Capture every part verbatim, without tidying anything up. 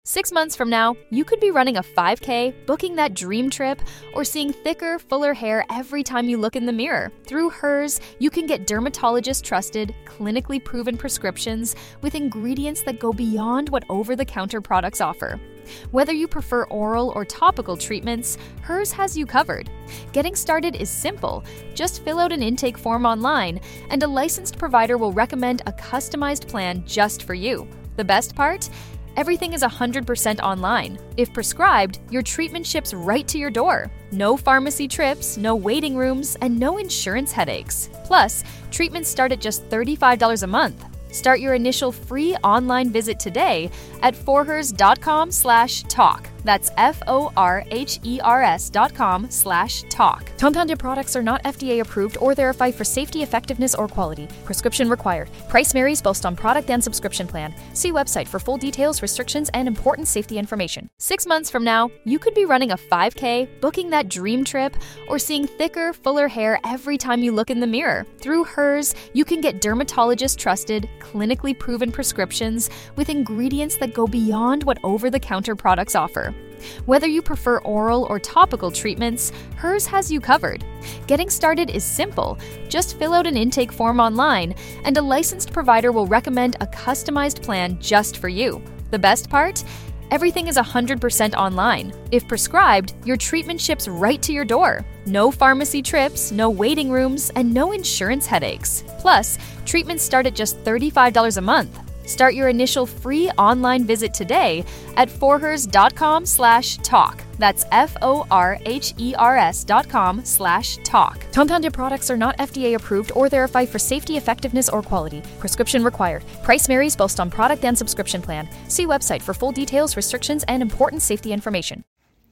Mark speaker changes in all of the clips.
Speaker 1: Six months from now, you could be running a five K, booking that dream trip, or seeing thicker, fuller hair every time you look in the mirror. Through Hers, you can get dermatologist-trusted, clinically proven prescriptions with ingredients that go beyond what over-the-counter products offer. Whether you prefer oral or topical treatments, Hers has you covered. Getting started is simple. Just fill out an intake form online, and a licensed provider will recommend a customized plan just for you. The best part? Everything is one hundred percent online. If prescribed, your treatment ships right to your door. No pharmacy trips, no waiting rooms, and no insurance headaches. Plus, treatments start at just thirty-five dollars a month. Start your initial free online visit today at forhers.com slash talk. That's F-O-R-H-E-R-S dot com slash talk. Compounded products are not F D A approved or verified for safety, effectiveness, or quality. Prescription required. Price varies based on product and subscription plan. See website for full details, restrictions, and important safety information. Six months from now, you could be running a five K, booking that dream trip, or seeing thicker, fuller hair every time you look in the mirror. Through Hers, you can get dermatologist-trusted, clinically proven prescriptions with ingredients that go beyond what over-the-counter products offer. Whether you prefer oral or topical treatments, Hers has you covered. Getting started is simple. Just fill out an intake form online, and a licensed provider will recommend a customized plan just for you. The best part? Everything is one hundred percent online. If prescribed, your treatment ships right to your door. No pharmacy trips, no waiting rooms, and no insurance headaches. Plus, treatments start at just thirty-five dollars a month. Start your initial free online visit today at forhers.com slash talk. That's F-O-R-H-E-R-S dot com slash talk. Compounded products are not F D A approved or verified for safety, effectiveness, or quality. Prescription required. Price varies based on product and subscription plan. See website for full details, restrictions, and important safety information.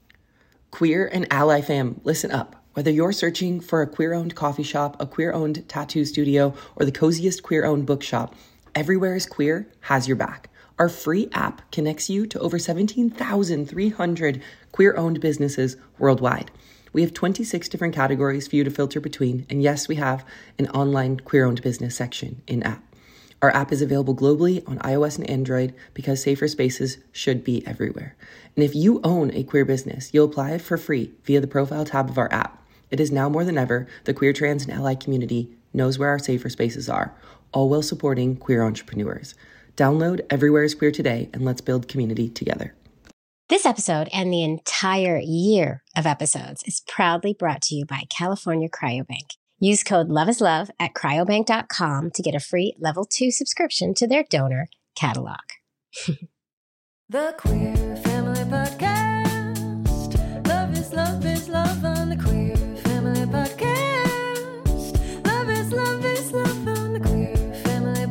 Speaker 2: Queer and ally fam, listen up. Whether you're searching for a queer-owned coffee shop, a queer-owned tattoo studio, or the coziest queer-owned bookshop, Everywhere is Queer has your back. Our free app connects you to over seventeen thousand three hundred queer-owned businesses worldwide. We have twenty-six different categories for you to filter between, and yes, we have an online queer-owned business section in-app. Our app is available globally on iOS and Android because safer spaces should be everywhere. And if you own a queer business, you'll apply it for free via the profile tab of our app. It is now more than ever, the queer, trans, and ally community knows where our safer spaces are, all while supporting queer entrepreneurs. Download Everywhere is Queer today, and let's build community together.
Speaker 3: This episode and the entire year of episodes is proudly brought to you by California Cryobank. Use code LOVEISLOVE at cryobank dot com to get a free level two subscription to their donor catalog.
Speaker 4: The Queer Family Podcast. Love is love is love on the Queer Family Podcast. Love is love is love on the Queer Family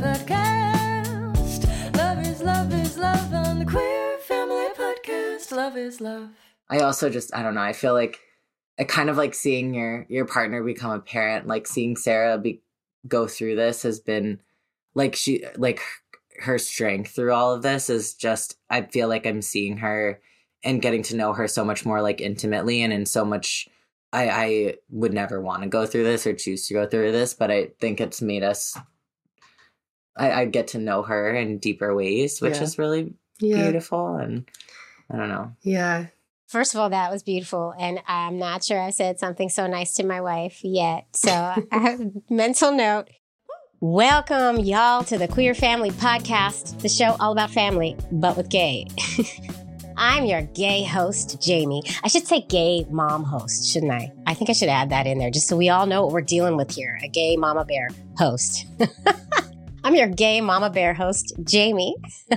Speaker 4: Podcast. Love is love is love on the Queer Family Podcast. Love is love.
Speaker 5: I also just, I don't know, I feel like I kind of like seeing your your partner become a parent, like seeing Sarah be, go through this has been like she, like her strength through all of this is just, I feel like I'm seeing her and getting to know her so much more like intimately and in so much, I, I would never want to go through this or choose to go through this, but I think it's made us, I, I get to know her in deeper ways, which
Speaker 6: yeah.
Speaker 5: is really
Speaker 6: yeah.
Speaker 5: beautiful. And I don't know.
Speaker 6: Yeah.
Speaker 3: First of all, that was beautiful. And I'm not sure I said something so nice to my wife yet. So I have a mental note. Welcome, y'all, to the Queer Family Podcast, the show all about family, but with gay. I'm your gay host, Jamie. I should say gay mom host, shouldn't I? I think I should add that in there just so we all know what we're dealing with here. A gay mama bear host. I'm your gay mama bear host, Jamie.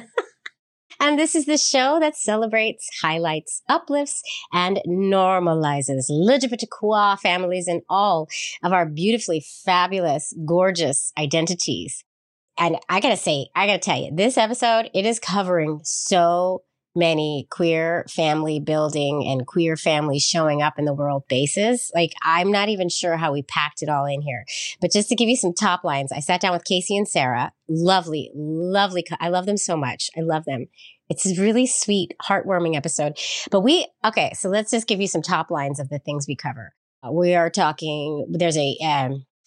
Speaker 3: And this is the show that celebrates, highlights, uplifts, and normalizes L G B T Q families and all of our beautifully fabulous, gorgeous identities. And I gotta say, I gotta tell you, this episode, it is covering so many queer family building and queer families showing up in the world bases. Like, I'm not even sure how we packed it all in here. But just to give you some top lines, I sat down with Casey and Sarah. Lovely, lovely. I love them so much. I love them. It's a really sweet, heartwarming episode. But we, okay, so let's just give you some top lines of the things we cover. Uh, we are talking, there's a, um,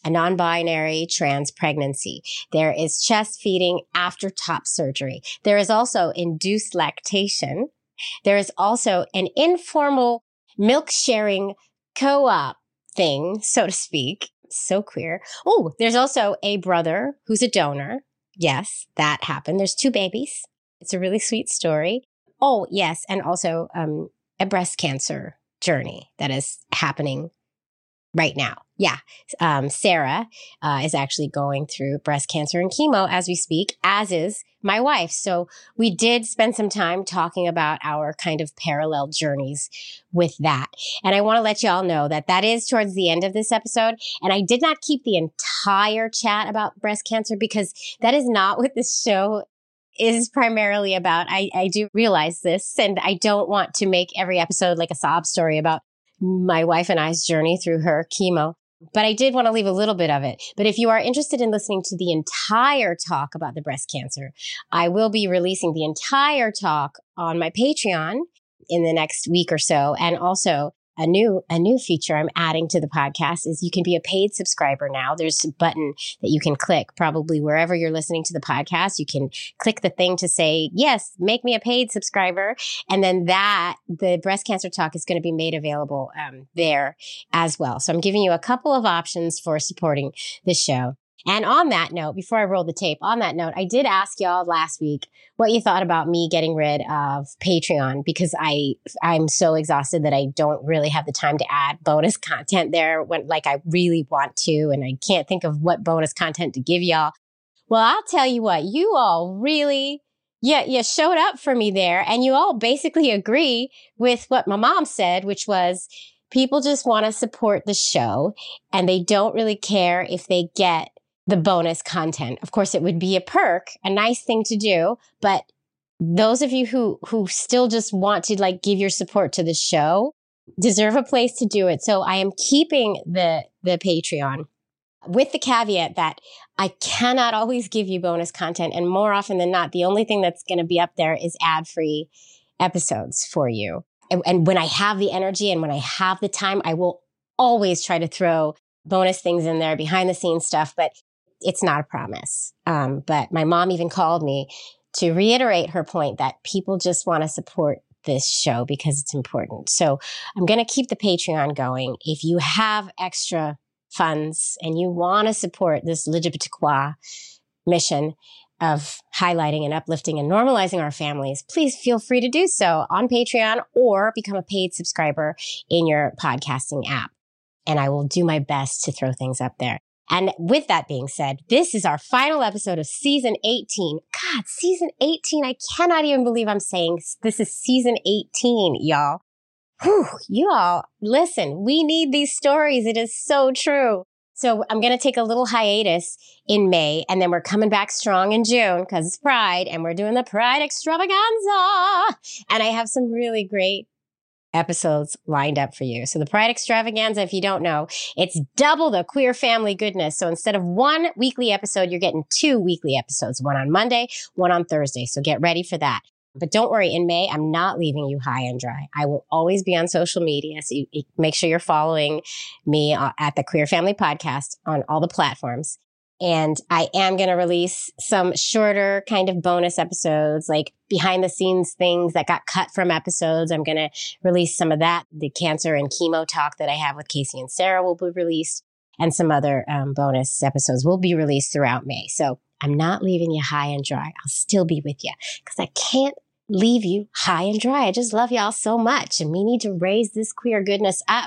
Speaker 3: a non-binary trans pregnancy. There is chest feeding after top surgery. There is also induced lactation. There is also an informal milk sharing co-op thing, so to speak. So queer. Oh, there's also a brother who's a donor. Yes, that happened. There's two babies. It's a really sweet story. Oh, yes. And also um, a breast cancer journey that is happening right now. Yeah. Um, Sarah uh, is actually going through breast cancer and chemo as we speak, as is my wife. So we did spend some time talking about our kind of parallel journeys with that. And I want to let you all know that that is towards the end of this episode. And I did not keep the entire chat about breast cancer because that is not what this show is primarily about. I, I do realize this, and I don't want to make every episode like a sob story about my wife and I's journey through her chemo. But I did want to leave a little bit of it. But if you are interested in listening to the entire talk about the breast cancer, I will be releasing the entire talk on my Patreon in the next week or so. And also a new, a new feature I'm adding to the podcast is you can be a paid subscriber now. There's a button that you can click probably wherever you're listening to the podcast. You can click the thing to say, yes, make me a paid subscriber. And then that, the breast cancer talk is going to be made available um, there as well. So I'm giving you a couple of options for supporting the show. And on that note, before I roll the tape, on that note, I did ask y'all last week what you thought about me getting rid of Patreon because I, I'm so exhausted that I don't really have the time to add bonus content there when like I really want to, and I can't think of what bonus content to give y'all. Well, I'll tell you what, you all really, yeah, you showed up for me there, and you all basically agree with what my mom said, which was people just want to support the show and they don't really care if they get the bonus content. Of course, it would be a perk, a nice thing to do. But those of you who, who still just want to like give your support to the show deserve a place to do it. So I am keeping the, the Patreon with the caveat that I cannot always give you bonus content. And more often than not, the only thing that's going to be up there is ad-free episodes for you. And, and when I have the energy and when I have the time, I will always try to throw bonus things in there, behind the scenes stuff. But it's not a promise. Um, but my mom even called me to reiterate her point that people just want to support this show because it's important. So I'm going to keep the Patreon going. If you have extra funds and you want to support this L G B T Q mission of highlighting and uplifting and normalizing our families, please feel free to do so on Patreon or become a paid subscriber in your podcasting app. And I will do my best to throw things up there. And with that being said, this is our final episode of season eighteen. God, season eighteen. I cannot even believe I'm saying this is season eighteen, y'all. Whew, you all, listen, we need these stories. It is so true. So I'm going to take a little hiatus in May, and then we're coming back strong in June because it's Pride, and we're doing the Pride Extravaganza. And I have some really great episodes lined up for you. So the Pride Extravaganza, if you don't know, it's double the queer family goodness. So instead of one weekly episode, you're getting two weekly episodes, one on Monday, one on Thursday. So get ready for that. But don't worry, in May, I'm not leaving you high and dry. I will always be on social media. So you, you make sure you're following me at the Queer Family Podcast on all the platforms. And I am going to release some shorter kind of bonus episodes, like behind the scenes things that got cut from episodes. I'm going to release some of that. The cancer and chemo talk that I have with Casey and Sarah will be released, and some other um, bonus episodes will be released throughout May. So I'm not leaving you high and dry. I'll still be with you because I can't leave you high and dry. I just love y'all so much, and we need to raise this queer goodness up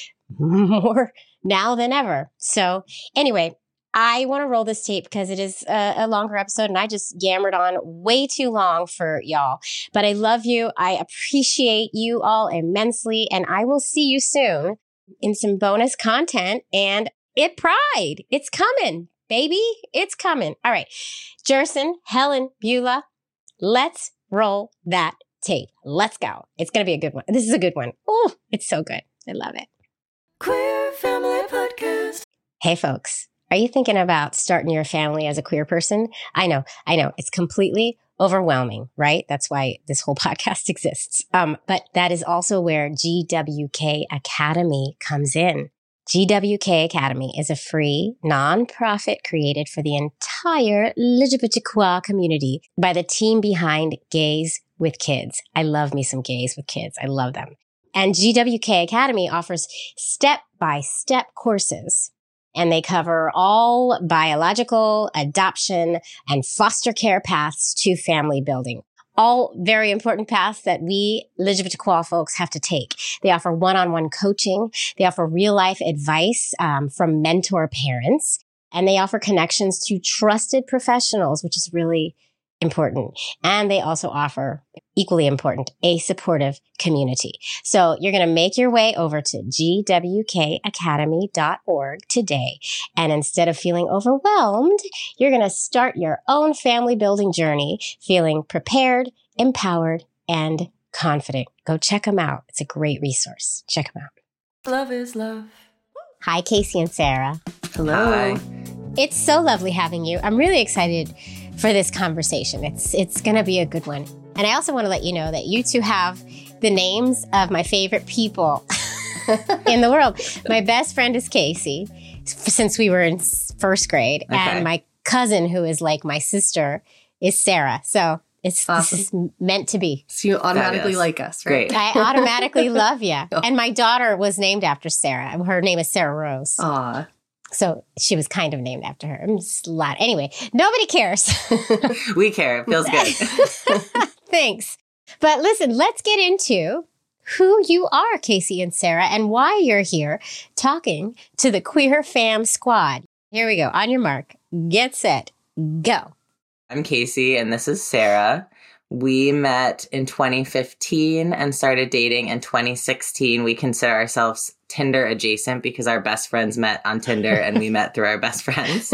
Speaker 3: more now than ever. So anyway, I want to roll this tape because it is a, a longer episode and I just yammered on way too long for y'all. But I love you. I appreciate you all immensely. And I will see you soon in some bonus content and it Pride. It's coming, baby. It's coming. All right. Jerson, Helen, Beulah, let's roll that tape. Let's go. It's going to be a good one. This is a good one. Oh, it's so good. I love it.
Speaker 4: Queer Family Podcast.
Speaker 3: Hey, folks. Are you thinking about starting your family as a queer person? I know, I know. It's completely overwhelming, right? That's why this whole podcast exists. Um, but that is also where G W K Academy comes in. G W K Academy is a free nonprofit created for the entire L G B T Q community by the team behind Gays with Kids. I love me some Gays with Kids. I love them. And G W K Academy offers step-by-step courses, and they cover all biological, adoption, and foster care paths to family building. All very important paths that we L G B T Q folks have to take. They offer one-on-one coaching. They offer real-life advice um, from mentor parents. And they offer connections to trusted professionals, which is really important. And they also offer, equally important, a supportive community. So you're going to make your way over to G W K academy dot org today. And instead of feeling overwhelmed, you're going to start your own family building journey feeling prepared, empowered, and confident. Go check them out. It's a great resource. Check them out.
Speaker 4: Love is love.
Speaker 3: Hi, Casey and Sarah.
Speaker 6: Hello.
Speaker 5: Hi.
Speaker 3: It's so lovely having you. I'm really excited for this conversation. It's it's going to be a good one. And I also want to let you know that you two have the names of my favorite people in the world. My best friend is Casey, since we were in first grade.
Speaker 5: Okay.
Speaker 3: And my cousin, who is like my sister, is Sarah. So it's
Speaker 6: Awesome.
Speaker 3: this is meant to be.
Speaker 6: So you automatically
Speaker 5: Fabulous.
Speaker 6: like us, right?
Speaker 5: Great.
Speaker 3: I automatically love you. And my daughter was named after Sarah. Her name is Sarah Rose.
Speaker 6: Aw.
Speaker 3: So she was kind of named after her. I'm just a lot. Anyway, nobody cares.
Speaker 5: We care. It feels good.
Speaker 3: Thanks. But listen, let's get into who you are, Casey and Sarah, and why you're here talking to the Queer Fam Squad. Here we go. On your mark, get set, go.
Speaker 5: I'm Casey, and this is Sarah. We met in twenty fifteen and started dating in twenty sixteen. We consider ourselves Tinder adjacent because our best friends met on Tinder and we met through our best friends.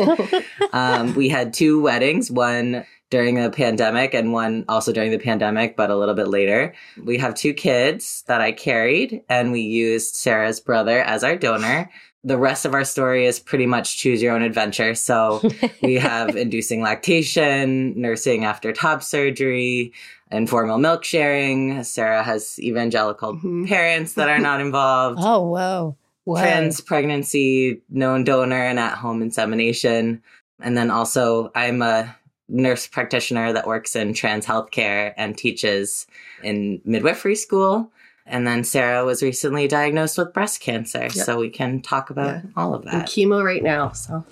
Speaker 5: Um, we had two weddings, one during the pandemic and one also during the pandemic, but a little bit later. We have two kids that I carried, and we used Sarah's brother as our donor. The rest of our story is pretty much choose your own adventure. So we have inducing lactation, nursing after top surgery, informal milk sharing. Sarah has evangelical
Speaker 6: Mhm.
Speaker 5: parents that are not involved.
Speaker 3: Oh, whoa. Whoa.
Speaker 5: Trans pregnancy, known donor, and at-home insemination. And then also I'm a nurse practitioner that works in trans healthcare and teaches in midwifery school. And then Sarah was recently diagnosed with breast cancer.
Speaker 6: Yep.
Speaker 5: So we can talk about
Speaker 6: Yeah.
Speaker 5: all of
Speaker 6: I'm
Speaker 5: that.
Speaker 6: chemo right now, so.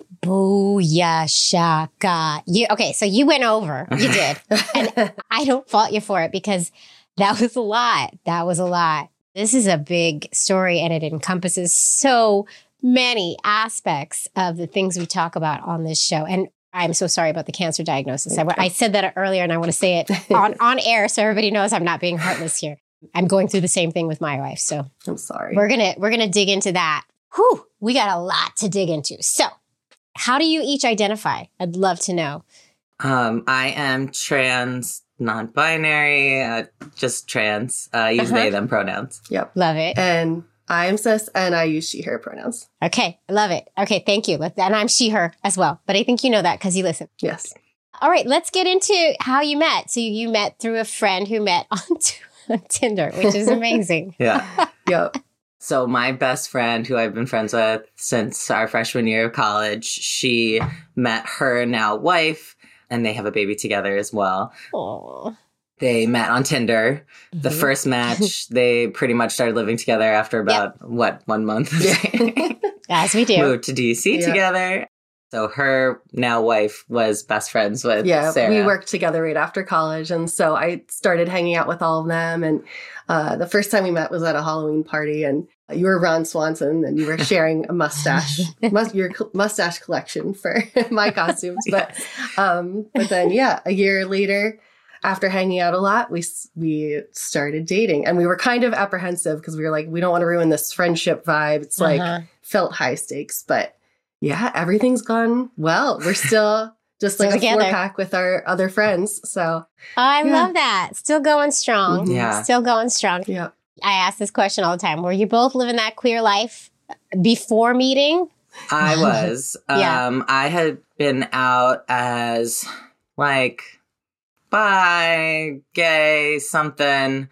Speaker 3: Booyah shaka. You, okay, so you went over. You did. And I don't fault you for it because that was a lot. That was a lot. This is a big story, and it encompasses so many aspects of the things we talk about on this show. And I'm so sorry about the cancer diagnosis. I, I said that earlier, and I want to say it on, on air so everybody knows I'm not being heartless here. I'm going through the same thing with my wife. So
Speaker 6: I'm sorry.
Speaker 3: we're gonna we're gonna dig into that. Whew, we got a lot to dig into. So how do you each identify? I'd love to know.
Speaker 5: Um, I am trans, non-binary, uh, just trans. Uh, I use
Speaker 3: Uh-huh.
Speaker 5: they, them pronouns.
Speaker 6: Yep.
Speaker 3: Love it.
Speaker 6: And I'm cis, and I use she, her pronouns.
Speaker 3: Okay, I love it. Okay, thank you. Let- And I'm she, her as well. But I think you know that because you listen.
Speaker 6: Yes.
Speaker 3: All right, let's get into how you met. So you met through a friend who met on, t- on Tinder, which is amazing.
Speaker 5: Yeah.
Speaker 6: Yep.
Speaker 5: So my best friend, who I've been friends with since our freshman year of college, she met her now wife, and they have a baby together as well.
Speaker 3: Oh,
Speaker 5: They met on Tinder. The
Speaker 3: Mhm.
Speaker 5: first match, they pretty much started living together after about, what, one month?
Speaker 3: as we do.
Speaker 5: Moved to D C
Speaker 6: Yeah.
Speaker 5: together. So her now wife was best friends with
Speaker 6: Yeah,
Speaker 5: Sarah.
Speaker 6: we worked together right after college. And so I started hanging out with all of them. And uh, the first time we met was at a Halloween party. And you were Ron Swanson, and you were sharing a mustache, mus- your cl- mustache collection for my costumes. But, um, but then, yeah, a year later, after hanging out a lot, we s- we started dating. And we were kind of apprehensive because we were like, we don't want to ruin this friendship vibe. It's like
Speaker 3: Uh-huh.
Speaker 6: felt high stakes, but yeah, everything's gone well. We're still just
Speaker 3: Still
Speaker 6: like a
Speaker 3: together.
Speaker 6: four pack with our other friends. So
Speaker 3: Oh, I
Speaker 6: Yeah.
Speaker 3: love that. Still going strong.
Speaker 6: Mhm.
Speaker 5: Yeah.
Speaker 3: Still going strong.
Speaker 6: yeah,
Speaker 3: I ask this question all the time. Were you both living that queer life before meeting?
Speaker 5: I was.
Speaker 3: Yeah.
Speaker 5: Um, I had been out as like bi, gay, something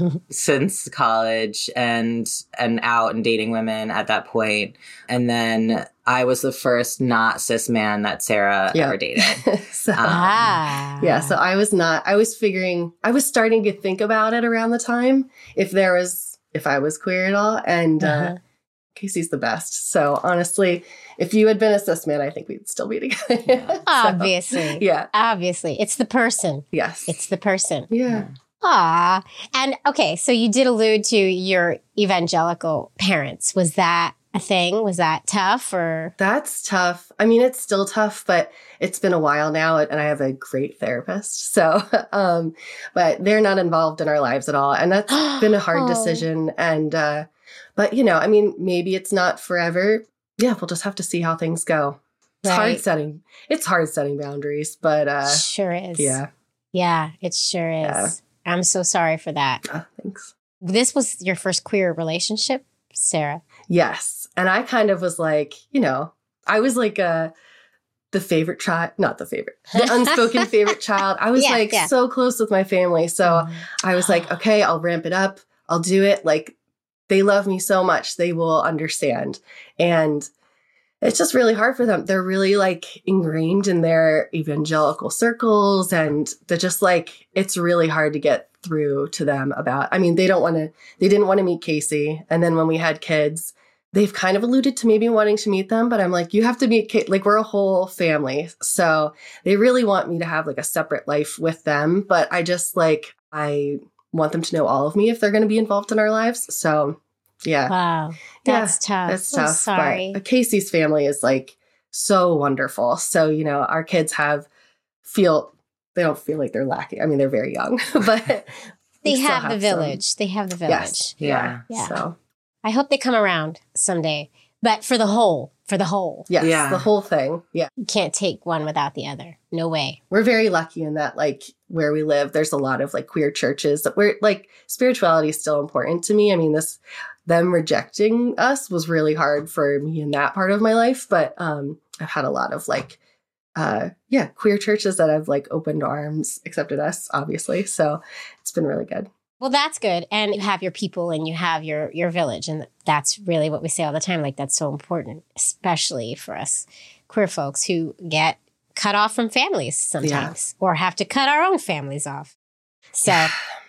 Speaker 5: since college and and out and dating women at that point. And then I was the first not cis man that Sarah
Speaker 6: Yeah.
Speaker 5: ever dated.
Speaker 6: So,
Speaker 5: Um,
Speaker 3: Ah.
Speaker 6: yeah, so I was not, I was figuring, I was starting to think about it around the time if there was, if I was queer at all. And
Speaker 3: Uh-huh.
Speaker 6: uh, Casey's the best. So honestly, if you had been a cis man, I think we'd still be together. So,
Speaker 3: Obviously.
Speaker 6: yeah.
Speaker 3: Obviously. It's the person.
Speaker 6: Yes.
Speaker 3: It's the person.
Speaker 6: yeah.
Speaker 3: Ah. And okay, so you did allude to your evangelical parents. Was that a thing? Was that tough or?
Speaker 6: That's tough. I mean, it's still tough, but it's been a while now and I have a great therapist. So, um, but they're not involved in our lives at all. And that's been a hard
Speaker 3: Oh.
Speaker 6: decision. And, uh, but you know, I mean, maybe it's not forever. Yeah. We'll just have to see how things go. It's hard
Speaker 3: Right.
Speaker 6: setting, it's hard setting boundaries, but, uh,
Speaker 3: Sure is.
Speaker 6: yeah.
Speaker 3: Yeah, it sure is.
Speaker 6: Yeah.
Speaker 3: I'm so sorry for that.
Speaker 6: Uh, thanks.
Speaker 3: This was your first queer relationship, Sarah?
Speaker 6: Yes. And I kind of was like, you know, I was like, uh, the favorite child, not the favorite, the unspoken favorite child. I was
Speaker 3: Yeah,
Speaker 6: like
Speaker 3: yeah.
Speaker 6: so close with my family. So I was like, okay, I'll ramp it up. I'll do it. Like they love me so much. They will understand. And it's just really hard for them. They're really like ingrained in their evangelical circles. And they're just like, it's really hard to get through to them about, I mean, they don't want to, they didn't want to meet Casey. And then when we had kids, they've kind of alluded to maybe wanting to meet them, but I'm like, you have to meet Kate. Like we're a whole family. So they really want me to have like a separate life with them. But I just like, I want them to know all of me if they're going to be involved in our lives. So yeah,
Speaker 3: Wow. That's tough.
Speaker 6: that's
Speaker 3: I'm
Speaker 6: tough.
Speaker 3: sorry.
Speaker 6: But Casey's family is like so wonderful. So, you know, our kids have feel, they don't feel like they're lacking. I mean, they're very young, but
Speaker 3: they
Speaker 6: we still
Speaker 3: have the
Speaker 6: some-
Speaker 3: village. They have the village.
Speaker 6: Yes.
Speaker 5: Yeah.
Speaker 3: Yeah.
Speaker 6: So
Speaker 3: I hope they come around someday. But for the whole, for the whole,
Speaker 6: yes,
Speaker 5: Yeah.
Speaker 6: the whole thing. Yeah.
Speaker 3: you can't take one without the other. No way.
Speaker 6: We're very lucky in that, like, where we live, there's a lot of like queer churches that we're like, spirituality is still important to me. I mean, this, them rejecting us was really hard for me in that part of my life. But um, I've had a lot of like, uh, yeah, queer churches that have like opened arms, accepted us, obviously. So it's been really good.
Speaker 3: Well, that's good. And you have your people and you have your your village. And that's really what we say all the time. Like, that's so important, especially for us queer folks who get cut off from families sometimes or have to cut our own families off. So,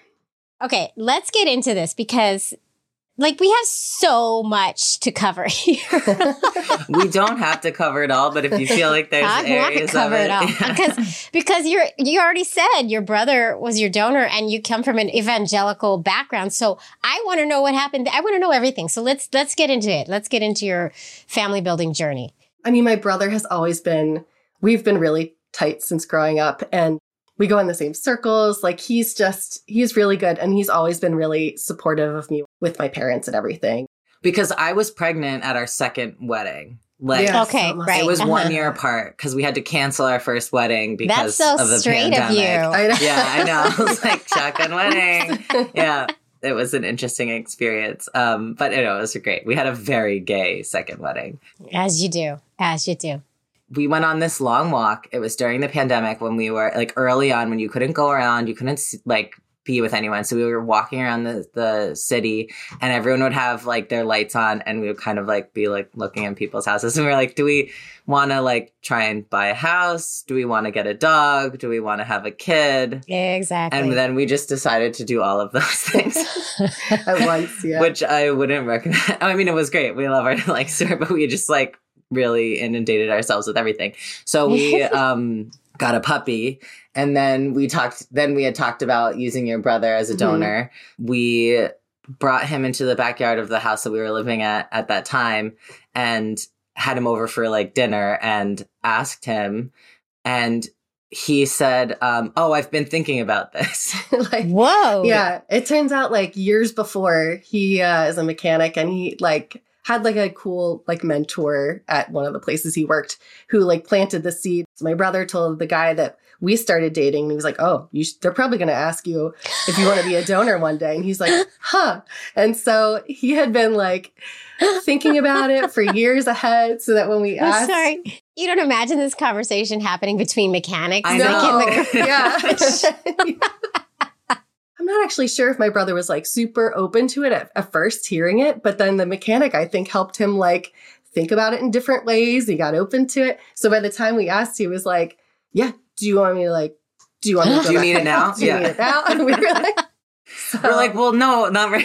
Speaker 3: okay, let's get into this because, like, we have so much to cover here.
Speaker 5: We don't have to cover it all, but if you feel like there's
Speaker 3: I want to
Speaker 5: areas
Speaker 3: cover
Speaker 5: of
Speaker 3: it all
Speaker 5: Yeah.
Speaker 3: because because you're you already said your brother was your donor and you come from an evangelical background. So I want to know what happened. I want to know everything. So let's let's get into it. Let's get into your family building journey.
Speaker 6: I mean, my brother has always been, we've been really tight since growing up and we go in the same circles. Like he's just, he's really good. And he's always been really supportive of me with my parents and everything.
Speaker 5: Because I was pregnant at our second wedding. Like
Speaker 6: Yeah.
Speaker 3: Okay,
Speaker 6: so must-
Speaker 3: right.
Speaker 5: it was
Speaker 3: Uh-huh.
Speaker 5: one year apart because we had to cancel our first wedding because
Speaker 3: That's so
Speaker 5: of the
Speaker 3: straight of
Speaker 5: pandemic.
Speaker 3: you.
Speaker 6: I know.
Speaker 5: Yeah, I know. I was like shotgun wedding. Yeah. It was an interesting experience. Um, but you know, it was great. We had a very gay second wedding.
Speaker 3: As you do, as you do.
Speaker 5: We went on this long walk. It was during the pandemic when we were like early on when you couldn't go around, you couldn't like be with anyone. So we were walking around the, the city and everyone would have like their lights on and we would kind of like be like looking in people's houses. And we were like, do we want to like try and buy a house? Do we want to get a dog? Do we want to have a kid?
Speaker 3: Exactly.
Speaker 5: And then we just decided to do all of those things,
Speaker 6: At once, yeah.
Speaker 5: which I wouldn't recommend. I mean, it was great. We love our like, sir, but we just like really inundated ourselves with everything. So we um, got a puppy. And then we talked, then we had talked about using your brother as a donor. Mm-hmm. We brought him into the backyard of the house that we were living at at that time and had him over for like dinner and asked him. And he said, um, oh, I've been thinking about this.
Speaker 6: like,
Speaker 3: Whoa.
Speaker 6: yeah. It turns out like years before he uh, is a mechanic and he like had like a cool like mentor at one of the places he worked who like planted the seed. So my brother told the guy that we started dating. And he was like, oh, you sh- they're probably going to ask you if you want to be a donor one day. And he's like, huh. And so he had been like thinking about it for years ahead so that when we
Speaker 3: I'm
Speaker 6: asked.
Speaker 3: sorry. You don't imagine this conversation happening between mechanics?
Speaker 5: I
Speaker 3: like, in
Speaker 5: know.
Speaker 3: the-
Speaker 6: Yeah. I'm not actually sure if my brother was like super open to it at, at first hearing it, but then the mechanic, I think, helped him like think about it in different ways. He got open to it. So by the time we asked, he was like, yeah, do you want me to like, do you want me to go
Speaker 5: Do you
Speaker 6: back?
Speaker 5: need it now?
Speaker 6: Do you
Speaker 5: Yeah.
Speaker 6: need it now? And we were like, so,
Speaker 5: We're like, well, no, not really.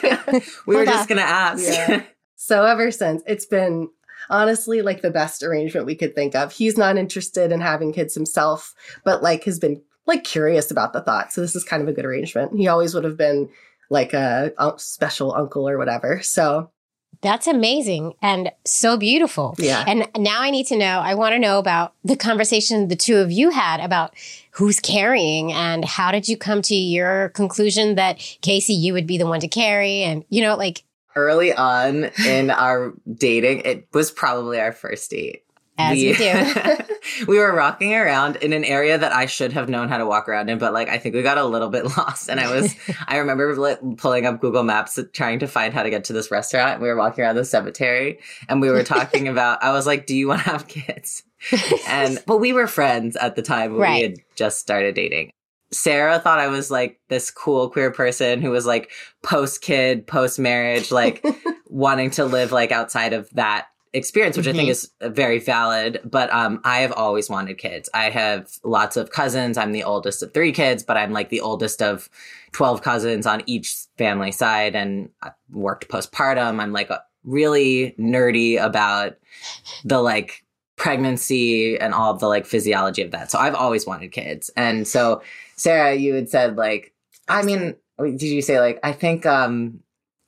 Speaker 5: we were
Speaker 3: Hold
Speaker 5: just
Speaker 3: on.
Speaker 5: going to ask.
Speaker 6: Yeah. So ever since, it's been honestly like the best arrangement we could think of. He's not interested in having kids himself, but like has been like curious about the thought. So this is kind of a good arrangement. He always would have been like a, a special uncle or whatever. So
Speaker 3: That's amazing and so beautiful.
Speaker 6: Yeah.
Speaker 3: And now I need to know, I want to know about the conversation the two of you had about who's carrying and how did you come to your conclusion that Casey, you would be the one to carry? And, you know, like,
Speaker 5: Early on in our dating, it was probably our first date.
Speaker 3: as
Speaker 5: we,
Speaker 3: you do.
Speaker 5: we were walking around in an area that I should have known how to walk around in, but like I think we got a little bit lost. And I was, I remember like, pulling up Google Maps, trying to find how to get to this restaurant. We were walking around the cemetery, and we were talking about. I was like, "Do you want to have kids?" And but we were friends at the time. When
Speaker 3: Right.
Speaker 5: We had just started dating. Sarah thought I was like this cool queer person who was like post kid, post marriage, like wanting to live like outside of that experience, which I think is very valid. But um, I have always wanted kids. I have lots of cousins. I'm the oldest of three kids, but I'm like the oldest of twelve cousins on each family side. And I worked postpartum. I'm like really nerdy about the like pregnancy and all of the like physiology of that. So I've always wanted kids. And so Sarah, you had said like, I mean, did you say like, I think um,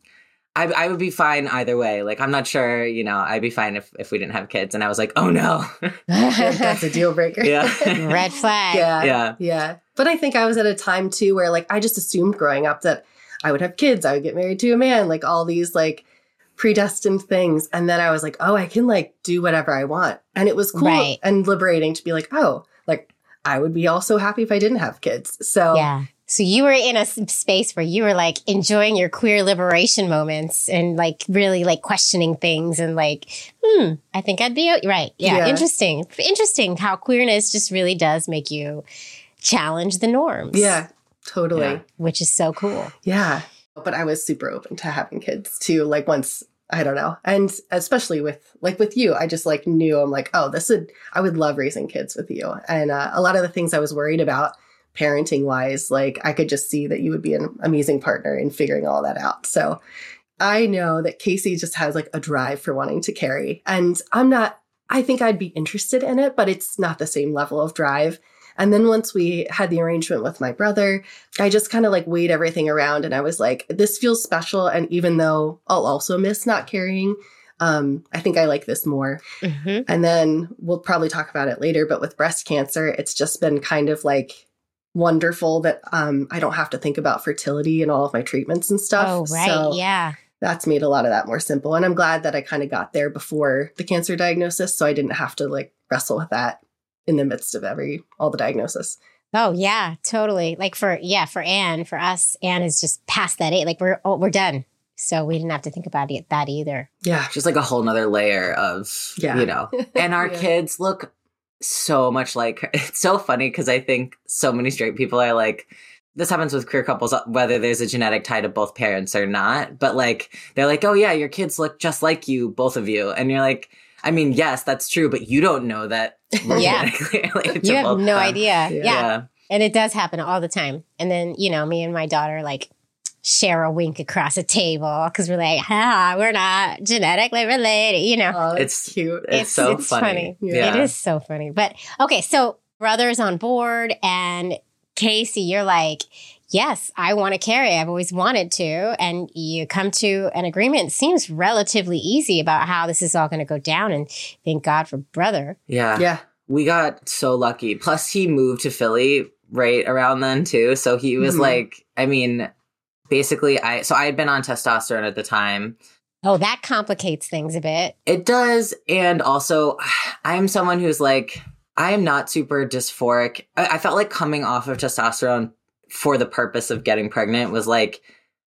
Speaker 5: I, I would be fine either way. Like, I'm not sure, you know, I'd be fine if, if we didn't have kids. And I was like, oh no.
Speaker 6: That's a deal breaker.
Speaker 5: Yeah.
Speaker 3: Red flag.
Speaker 6: Yeah.
Speaker 5: Yeah.
Speaker 6: Yeah. But I think I was at a time too where like I just assumed growing up that I would have kids, I would get married to a man, like all these like predestined things. And then I was like, oh, I can like do whatever I want. And it was cool
Speaker 3: Right.
Speaker 6: and liberating to be like, oh, like I would be also happy if I didn't have kids. So
Speaker 3: Yeah. So you were in a s- space where you were like enjoying your queer liberation moments and like really like questioning things and like, hmm, I think I'd be o- right. Yeah,
Speaker 6: Yeah.
Speaker 3: Interesting. Interesting how queerness just really does make you challenge the norms.
Speaker 6: yeah, totally.
Speaker 5: Yeah.
Speaker 3: Which is so cool.
Speaker 6: Yeah. But I was super open to having kids too. Like once, I don't know. And especially with like with you, I just like knew I'm like, oh, this would, I would love raising kids with you. And uh, a lot of the things I was worried about parenting wise, like I could just see that you would be an amazing partner in figuring all that out. So I know that Casey just has like a drive for wanting to carry. And I'm not, I think I'd be interested in it, but it's not the same level of drive. And then once we had the arrangement with my brother, I just kind of like weighed everything around and I was like, this feels special. And even though I'll also miss not carrying, um, I think I like this more.
Speaker 3: Mhm.
Speaker 6: And then we'll probably talk about it later, but with breast cancer, it's just been kind of like wonderful that um, I don't have to think about fertility and all of my treatments and stuff.
Speaker 3: Oh, right.
Speaker 6: So
Speaker 3: Yeah.
Speaker 6: that's made a lot of that more simple. And I'm glad that I kind of got there before the cancer diagnosis. So I didn't have to like wrestle with that in the midst of every, all the diagnosis.
Speaker 3: Oh, yeah, totally. Like for, yeah, for Anne, for us, Anne is just past that age. Like we're, oh, we're done. So we didn't have to think about it, that either.
Speaker 6: Yeah.
Speaker 5: Just like a whole nother layer of,
Speaker 6: Yeah.
Speaker 5: you know, and our
Speaker 6: Yeah.
Speaker 5: kids look so much like her. It's so funny because I think so many straight people are like, this happens with queer couples, whether there's a genetic tie to both parents or not. But like, they're like, oh yeah, your kids look just like you, both of you. And you're like, I mean, yes, that's true, but you don't know that we're
Speaker 3: Yeah.
Speaker 5: genetically related to
Speaker 3: You have
Speaker 5: both
Speaker 3: no
Speaker 5: of them.
Speaker 3: idea.
Speaker 6: Yeah.
Speaker 3: Yeah. And it does happen all the time. And then, you know, me and my daughter like share a wink across a table because we're like, ah, we're not genetically related, you know.
Speaker 6: Oh, that's
Speaker 5: It's
Speaker 6: cute.
Speaker 5: It's, so funny.
Speaker 6: Yeah.
Speaker 3: It is so funny. But okay, so brother's on board and Casey, you're like, yes, I want to carry. I've always wanted to. And you come to an agreement. It seems relatively easy about how this is all going to go down. And thank God for brother.
Speaker 5: Yeah.
Speaker 6: Yeah.
Speaker 5: We got so lucky. Plus, he moved to Philly right around then, too. So he was
Speaker 6: Mhm.
Speaker 5: like, I mean, basically, I, so I had been on testosterone at the time.
Speaker 3: Oh, that complicates things a bit.
Speaker 5: It does. And also, I'm someone who's like, I am not super dysphoric. I, I felt like coming off of testosterone for the purpose of getting pregnant was like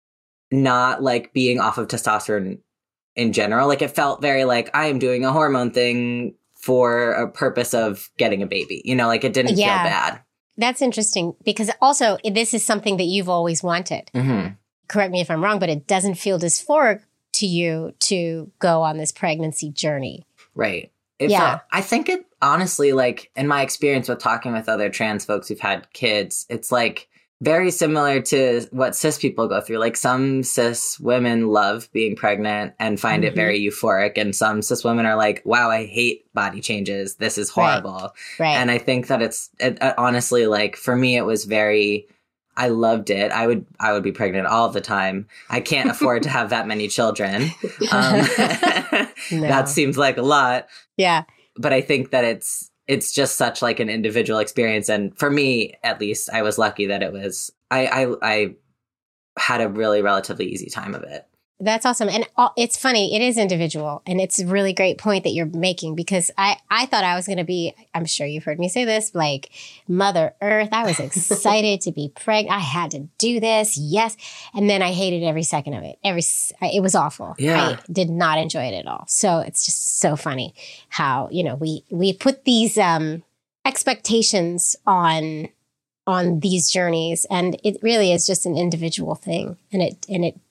Speaker 5: not like being off of testosterone in general. Like it felt very like I am doing a hormone thing for a purpose of getting a baby. You know, like it didn't
Speaker 3: Yeah.
Speaker 5: feel bad.
Speaker 3: That's interesting because also this is something that you've always wanted.
Speaker 5: Mm-hmm.
Speaker 3: Correct me if I'm wrong, but it doesn't feel dysphoric to you to go on this pregnancy journey.
Speaker 5: Right. It
Speaker 3: Yeah.
Speaker 5: felt, I think it honestly, like in my experience with talking with other trans folks who've had kids, it's like very similar to what cis people go through. Like some cis women love being pregnant and find
Speaker 3: Mm-hmm.
Speaker 5: it very euphoric. And some cis women are like, wow, I hate body changes. This is
Speaker 3: Right.
Speaker 5: horrible.
Speaker 3: Right.
Speaker 5: And I think that it's it, uh, honestly, like for me, it was very, I loved it. I would, I would be pregnant all the time. I can't afford to have that many children. Um,
Speaker 3: No.
Speaker 5: That seems like a lot,
Speaker 3: yeah.
Speaker 5: but I think that it's, it's just such like an individual experience. And for me, at least, I was lucky that it was, I, I, I had a really relatively easy time of it.
Speaker 3: That's awesome. And all, it's funny. It is individual. And it's a really great point that you're making because I, I thought I was going to be, I'm sure you've heard me say this, like Mother Earth. I was excited to be pregnant. I had to do this. Yes. And then I hated every second of it. Every, s- it was awful.
Speaker 5: Yeah.
Speaker 3: I did not enjoy it at all. So it's just so funny how, you know, we, we put these, um, expectations on, on these journeys. And it really is just an individual thing. And it, and it,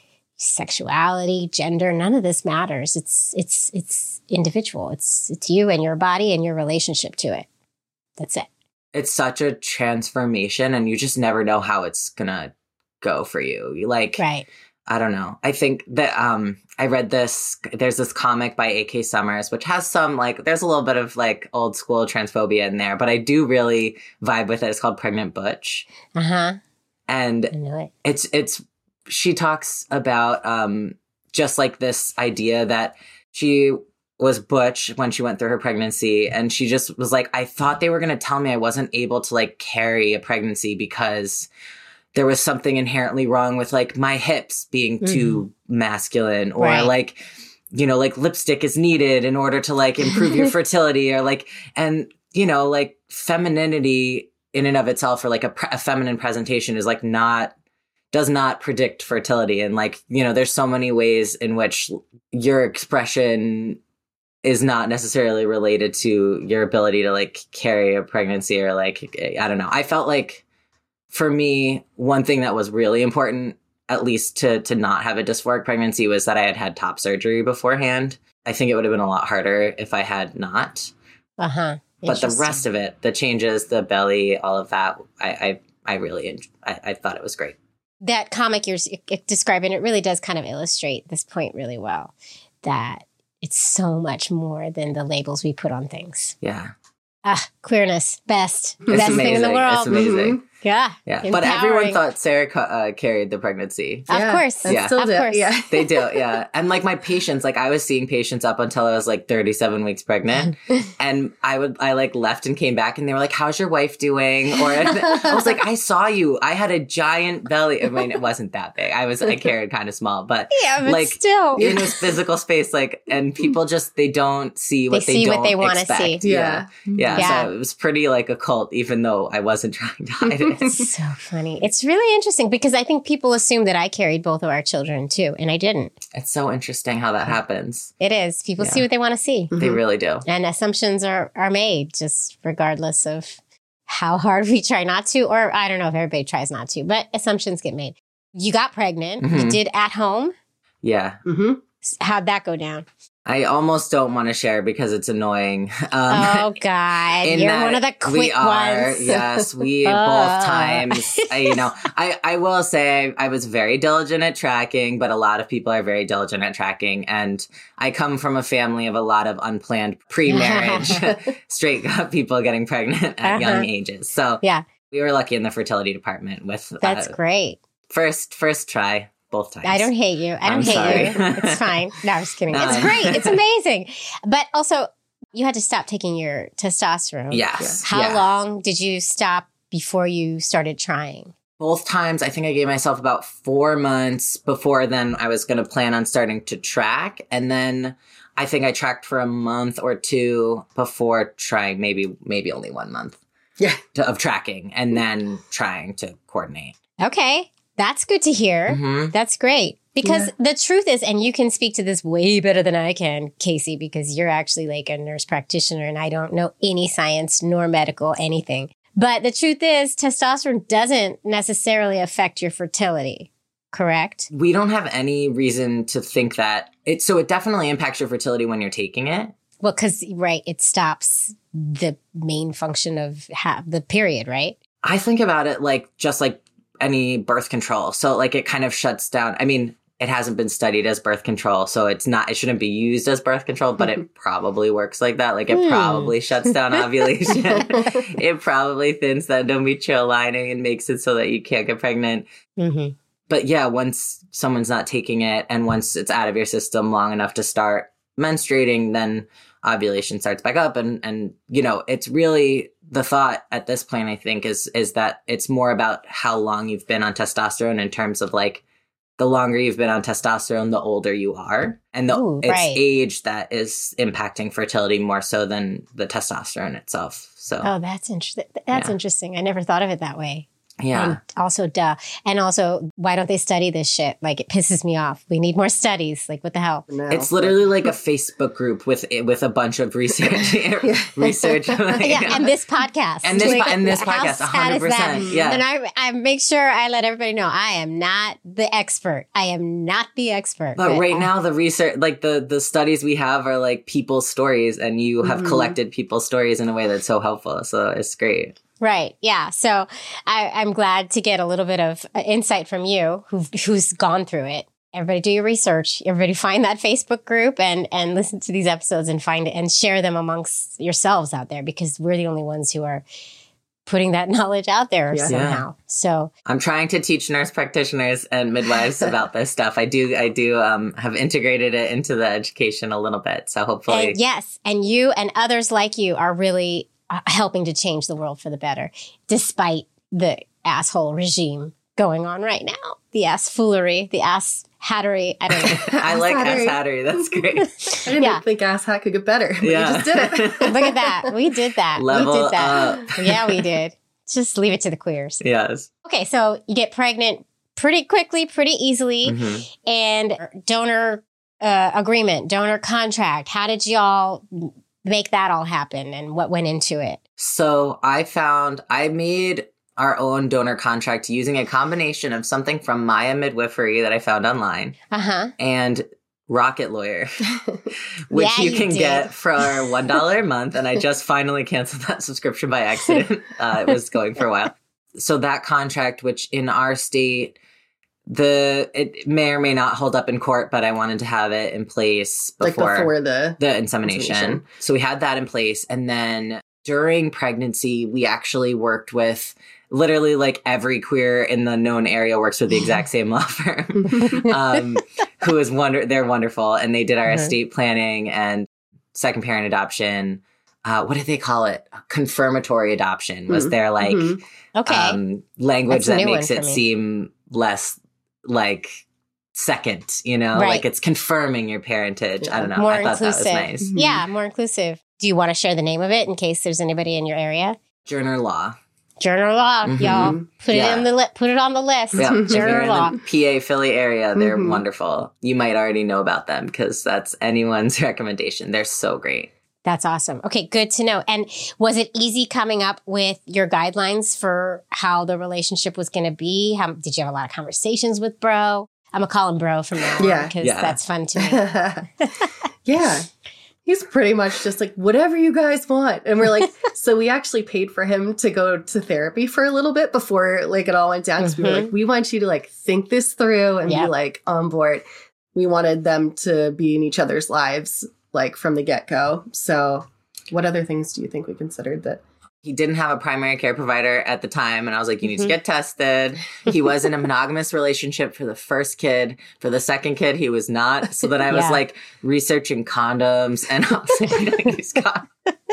Speaker 3: sexuality, gender, none of this matters. It's it's it's individual. It's it's you and your body and your relationship to it. That's it.
Speaker 5: It's such a transformation and you just never know how it's gonna go for you. You like,
Speaker 3: Right.
Speaker 5: I don't know. I think that um I read this, there's this comic by A K Summers, which has some like, there's a little bit of like old school transphobia in there, but I do really vibe with it. It's called Pregnant Butch.
Speaker 3: Uh-huh.
Speaker 5: And
Speaker 3: I know it.
Speaker 5: it's, it's, she talks about um just like this idea that she was butch when she went through her pregnancy. And she just was like, I thought they were going to tell me I wasn't able to like carry a pregnancy because there was something inherently wrong with like my hips being
Speaker 3: Mhm.
Speaker 5: too masculine or
Speaker 3: Right.
Speaker 5: like, you know, like lipstick is needed in order to like improve your fertility or like, and you know, like femininity in and of itself or like a, pre- a feminine presentation is like not, does not predict fertility. And like, you know, there's so many ways in which your expression is not necessarily related to your ability to like carry a pregnancy or like, I don't know. I felt like for me, one thing that was really important, at least to, to not have a dysphoric pregnancy, was that I had had top surgery beforehand. I think it would have been a lot harder if I had not.
Speaker 3: Uh-huh.
Speaker 5: But the rest of it, the changes, the belly, all of that, I, I, I really, enjoyed, I, I thought it was great.
Speaker 3: That comic you're s- describing, it really does kind of illustrate this point really well, that it's so much more than the labels we put on things.
Speaker 5: Yeah.
Speaker 3: Ah, queerness, best.
Speaker 5: It's
Speaker 3: best thing in the
Speaker 5: amazing.
Speaker 3: world.
Speaker 5: It's amazing.
Speaker 3: Yeah.
Speaker 5: Yeah. But everyone
Speaker 3: Empowering.
Speaker 5: thought Sarah ca- uh, carried the pregnancy.
Speaker 3: Of
Speaker 6: Yeah,
Speaker 3: course.
Speaker 6: and
Speaker 5: Yeah.
Speaker 6: still
Speaker 3: Of
Speaker 6: do.
Speaker 3: course.
Speaker 6: Yeah.
Speaker 5: They do, yeah. And like my patients, like I was seeing patients up until I was like thirty-seven weeks pregnant. And I would, I like left and came back and they were like, how's your wife doing? Or I was like, I saw you. I had a giant belly. I mean, it wasn't that big. I was, I carried kind of small, but
Speaker 3: Yeah, but
Speaker 5: like
Speaker 3: still.
Speaker 5: in this physical space, like, and people just, they don't see what
Speaker 3: They
Speaker 5: they,
Speaker 3: see what
Speaker 5: don't
Speaker 3: they wanna
Speaker 5: expect.
Speaker 3: see.
Speaker 5: Yeah. Yeah.
Speaker 3: Yeah.
Speaker 5: So it was pretty like a cult, even though I wasn't trying to hide it.
Speaker 3: So funny. It's really interesting because I think people assume that I carried both of our children too, and I didn't.
Speaker 5: It's so interesting how that happens.
Speaker 3: It is. People
Speaker 5: Yeah.
Speaker 3: see what they want to see.
Speaker 5: They really do.
Speaker 3: And assumptions are, are made just regardless of how hard we try not to, or I don't know if everybody tries not to, but assumptions get made. You got pregnant. You
Speaker 5: Mhm.
Speaker 3: did at home.
Speaker 5: Yeah.
Speaker 6: Mm-hmm.
Speaker 3: How'd that go down?
Speaker 5: I almost don't want to share because it's annoying. Um,
Speaker 3: Oh, God.
Speaker 5: in
Speaker 3: You're
Speaker 5: that
Speaker 3: one of the quick
Speaker 5: we are,
Speaker 3: ones.
Speaker 5: Yes, we
Speaker 3: Uh.
Speaker 5: both times. I, you know, I, I will say I, I was very diligent at tracking, but a lot of people are very diligent at tracking. And I come from a family of a lot of unplanned pre-marriage straight people getting pregnant at
Speaker 3: Uh-huh.
Speaker 5: young ages. So
Speaker 3: Yeah.
Speaker 5: we were lucky in the fertility department with
Speaker 3: That's
Speaker 5: uh,
Speaker 3: great.
Speaker 5: first first try both times.
Speaker 3: I don't hate you. I don't
Speaker 5: I'm
Speaker 3: hate
Speaker 5: sorry.
Speaker 3: you. It's fine. No, I'm just kidding. It's
Speaker 5: Um.
Speaker 3: great. It's amazing. But also, you had to stop taking your testosterone.
Speaker 5: Yes.
Speaker 3: How
Speaker 5: yeah.
Speaker 3: long did you stop before you started trying?
Speaker 5: Both times, I think I gave myself about four months before then I was going to plan on starting to track. And then I think I tracked for a month or two before trying maybe maybe only one month
Speaker 6: Yeah.
Speaker 5: to, of tracking and then trying to coordinate.
Speaker 3: Okay. That's good to hear.
Speaker 5: Mhm.
Speaker 3: That's great. Because
Speaker 6: Yeah.
Speaker 3: the truth is, and you can speak to this way better than I can, Casey, because you're actually like a nurse practitioner and I don't know any science nor medical anything. But the truth is, testosterone doesn't necessarily affect your fertility, correct?
Speaker 5: We don't have any reason to think that it. So it definitely impacts your fertility when you're taking it.
Speaker 3: Well, because, right, it stops the main function of ha- the period, right?
Speaker 5: I think about it like just like any birth control. So like it kind of shuts down. I mean, it hasn't been studied as birth control, so it's not, it shouldn't be used as birth control, but it probably works like that. Like it
Speaker 3: Hmm.
Speaker 5: probably shuts down ovulation. It probably thins that endometrial lining and makes it so that you can't get pregnant.
Speaker 3: Mm-hmm.
Speaker 5: But yeah, once someone's not taking it and once it's out of your system long enough to start menstruating, then ovulation starts back up. And, and, you know, it's really the thought at this point, I think, is, is that it's more about how long you've been on testosterone in terms of like, the longer you've been on testosterone, the older you are. And the,
Speaker 3: Ooh,
Speaker 5: it's
Speaker 3: right.
Speaker 5: age that is impacting fertility more so than the testosterone itself. So,
Speaker 3: Oh, that's interesting. That's
Speaker 5: Yeah.
Speaker 3: interesting. I never thought of it that way.
Speaker 5: yeah.
Speaker 3: And also, duh. And also, why don't they study this shit? Like, it pisses me off. We need more studies. Like, what the hell?
Speaker 6: No.
Speaker 5: It's literally like a Facebook group with with a bunch of research, research,
Speaker 3: Yeah, and this podcast.
Speaker 5: And this
Speaker 3: Like,
Speaker 5: po- and this
Speaker 3: how
Speaker 5: podcast,
Speaker 3: sad
Speaker 5: one hundred
Speaker 3: is that?
Speaker 5: percent. Yeah.
Speaker 3: And I, I make sure I let everybody know I am not the expert. I am not the expert.
Speaker 5: But right
Speaker 3: I-
Speaker 5: now, the research, like the the studies we have, are like people's stories, and you have
Speaker 6: Mhm.
Speaker 5: collected people's stories in a way that's so helpful. So it's great.
Speaker 3: Right. Yeah. So I, I'm glad to get a little bit of uh, insight from you who who's gone through it. Everybody do your research. Everybody find that Facebook group and, and listen to these episodes and find it and share them amongst yourselves out there because we're the only ones who are putting that knowledge out there
Speaker 6: Yeah.
Speaker 3: somehow. So
Speaker 5: I'm trying to teach nurse practitioners and midwives about this stuff. I do, I do um, have integrated it into the education a little bit. So hopefully,
Speaker 3: and yes, and you and others like you are really uh, helping to change the world for the better, despite the asshole regime going on right now. The ass foolery, the ass hattery. I don't know.
Speaker 5: I like ass
Speaker 6: Hattery.
Speaker 5: hattery. That's great.
Speaker 6: I didn't
Speaker 3: Yeah.
Speaker 6: think Ass Hat could get better. But
Speaker 5: Yeah.
Speaker 6: You just did it.
Speaker 3: Look at that. We did that.
Speaker 5: Level
Speaker 3: we did that.
Speaker 5: up.
Speaker 3: Yeah, we did. Just leave it to the queers.
Speaker 5: Yes.
Speaker 3: Okay, so you get pregnant pretty quickly, pretty easily,
Speaker 5: Mhm.
Speaker 3: and donor uh, agreement, donor contract. How did y'all make that all happen, and what went into it?
Speaker 5: So I found I made our own donor contract using a combination of something from Maya Midwifery that I found online
Speaker 3: Uh huh.
Speaker 5: and Rocket Lawyer, which
Speaker 3: Yeah,
Speaker 5: you
Speaker 3: you
Speaker 5: can
Speaker 3: did.
Speaker 5: get for one dollar a month. And I just finally canceled that subscription by accident. Uh, it was going for a while. So that contract, which in our state, the it may or may not hold up in court, but I wanted to have it in place
Speaker 6: like
Speaker 5: before,
Speaker 6: before the.
Speaker 5: the insemination.
Speaker 6: Insemination.
Speaker 5: So we had that in place. And then during pregnancy, we actually worked with literally like every queer in the known area works with the exact same law firm, um, who is wonder, they're wonderful. And they did our
Speaker 3: Mhm.
Speaker 5: estate planning and second parent adoption. Uh, what did they call it? Confirmatory adoption was
Speaker 6: Mhm.
Speaker 5: their like,
Speaker 6: Mhm.
Speaker 3: Okay.
Speaker 5: um, language
Speaker 3: That's a
Speaker 5: that
Speaker 3: new
Speaker 5: makes
Speaker 3: one
Speaker 5: it
Speaker 3: for me.
Speaker 5: seem less like second, you know,
Speaker 3: Right.
Speaker 5: like it's confirming your parentage. I don't know.
Speaker 3: More
Speaker 5: I thought
Speaker 3: inclusive.
Speaker 5: that was nice.
Speaker 6: Mhm.
Speaker 3: Yeah, more inclusive. Do you want to share the name of it in case there's anybody in your area?
Speaker 5: Journal law.
Speaker 3: Journal Law,
Speaker 5: Mhm.
Speaker 3: y'all. Put
Speaker 5: Yeah.
Speaker 3: it in the li- put it on the list.
Speaker 5: Yeah, if you're
Speaker 3: Journal
Speaker 5: in
Speaker 3: Law.
Speaker 5: the P A Philly area, they're
Speaker 6: Mhm.
Speaker 5: wonderful. You might already know about them because that's anyone's recommendation. They're so great.
Speaker 3: That's awesome. Okay, good to know. And was it easy coming up with your guidelines for how the relationship was going to be? How did you have a lot of conversations with Bro? I'm gonna call him Bro from now on
Speaker 6: Yeah.
Speaker 3: because
Speaker 5: Yeah.
Speaker 3: that's fun to me.
Speaker 6: Yeah. He's pretty much just like, whatever you guys want. And we're like, so we actually paid for him to go to therapy for a little bit before like it all went down. Because we were
Speaker 3: Mhm.
Speaker 6: like, we want you to like think this through and
Speaker 3: Yep.
Speaker 6: be like on board. We wanted them to be in each other's lives like from the get go. So what other things do you think we considered that?
Speaker 5: He didn't have a primary care provider at the time. And I was like, you need
Speaker 3: Mhm.
Speaker 5: to get tested. He was in a monogamous relationship for the first kid. For the second kid, he was not. So then I was
Speaker 3: Yeah.
Speaker 5: like researching condoms and I was like, we don't use condoms.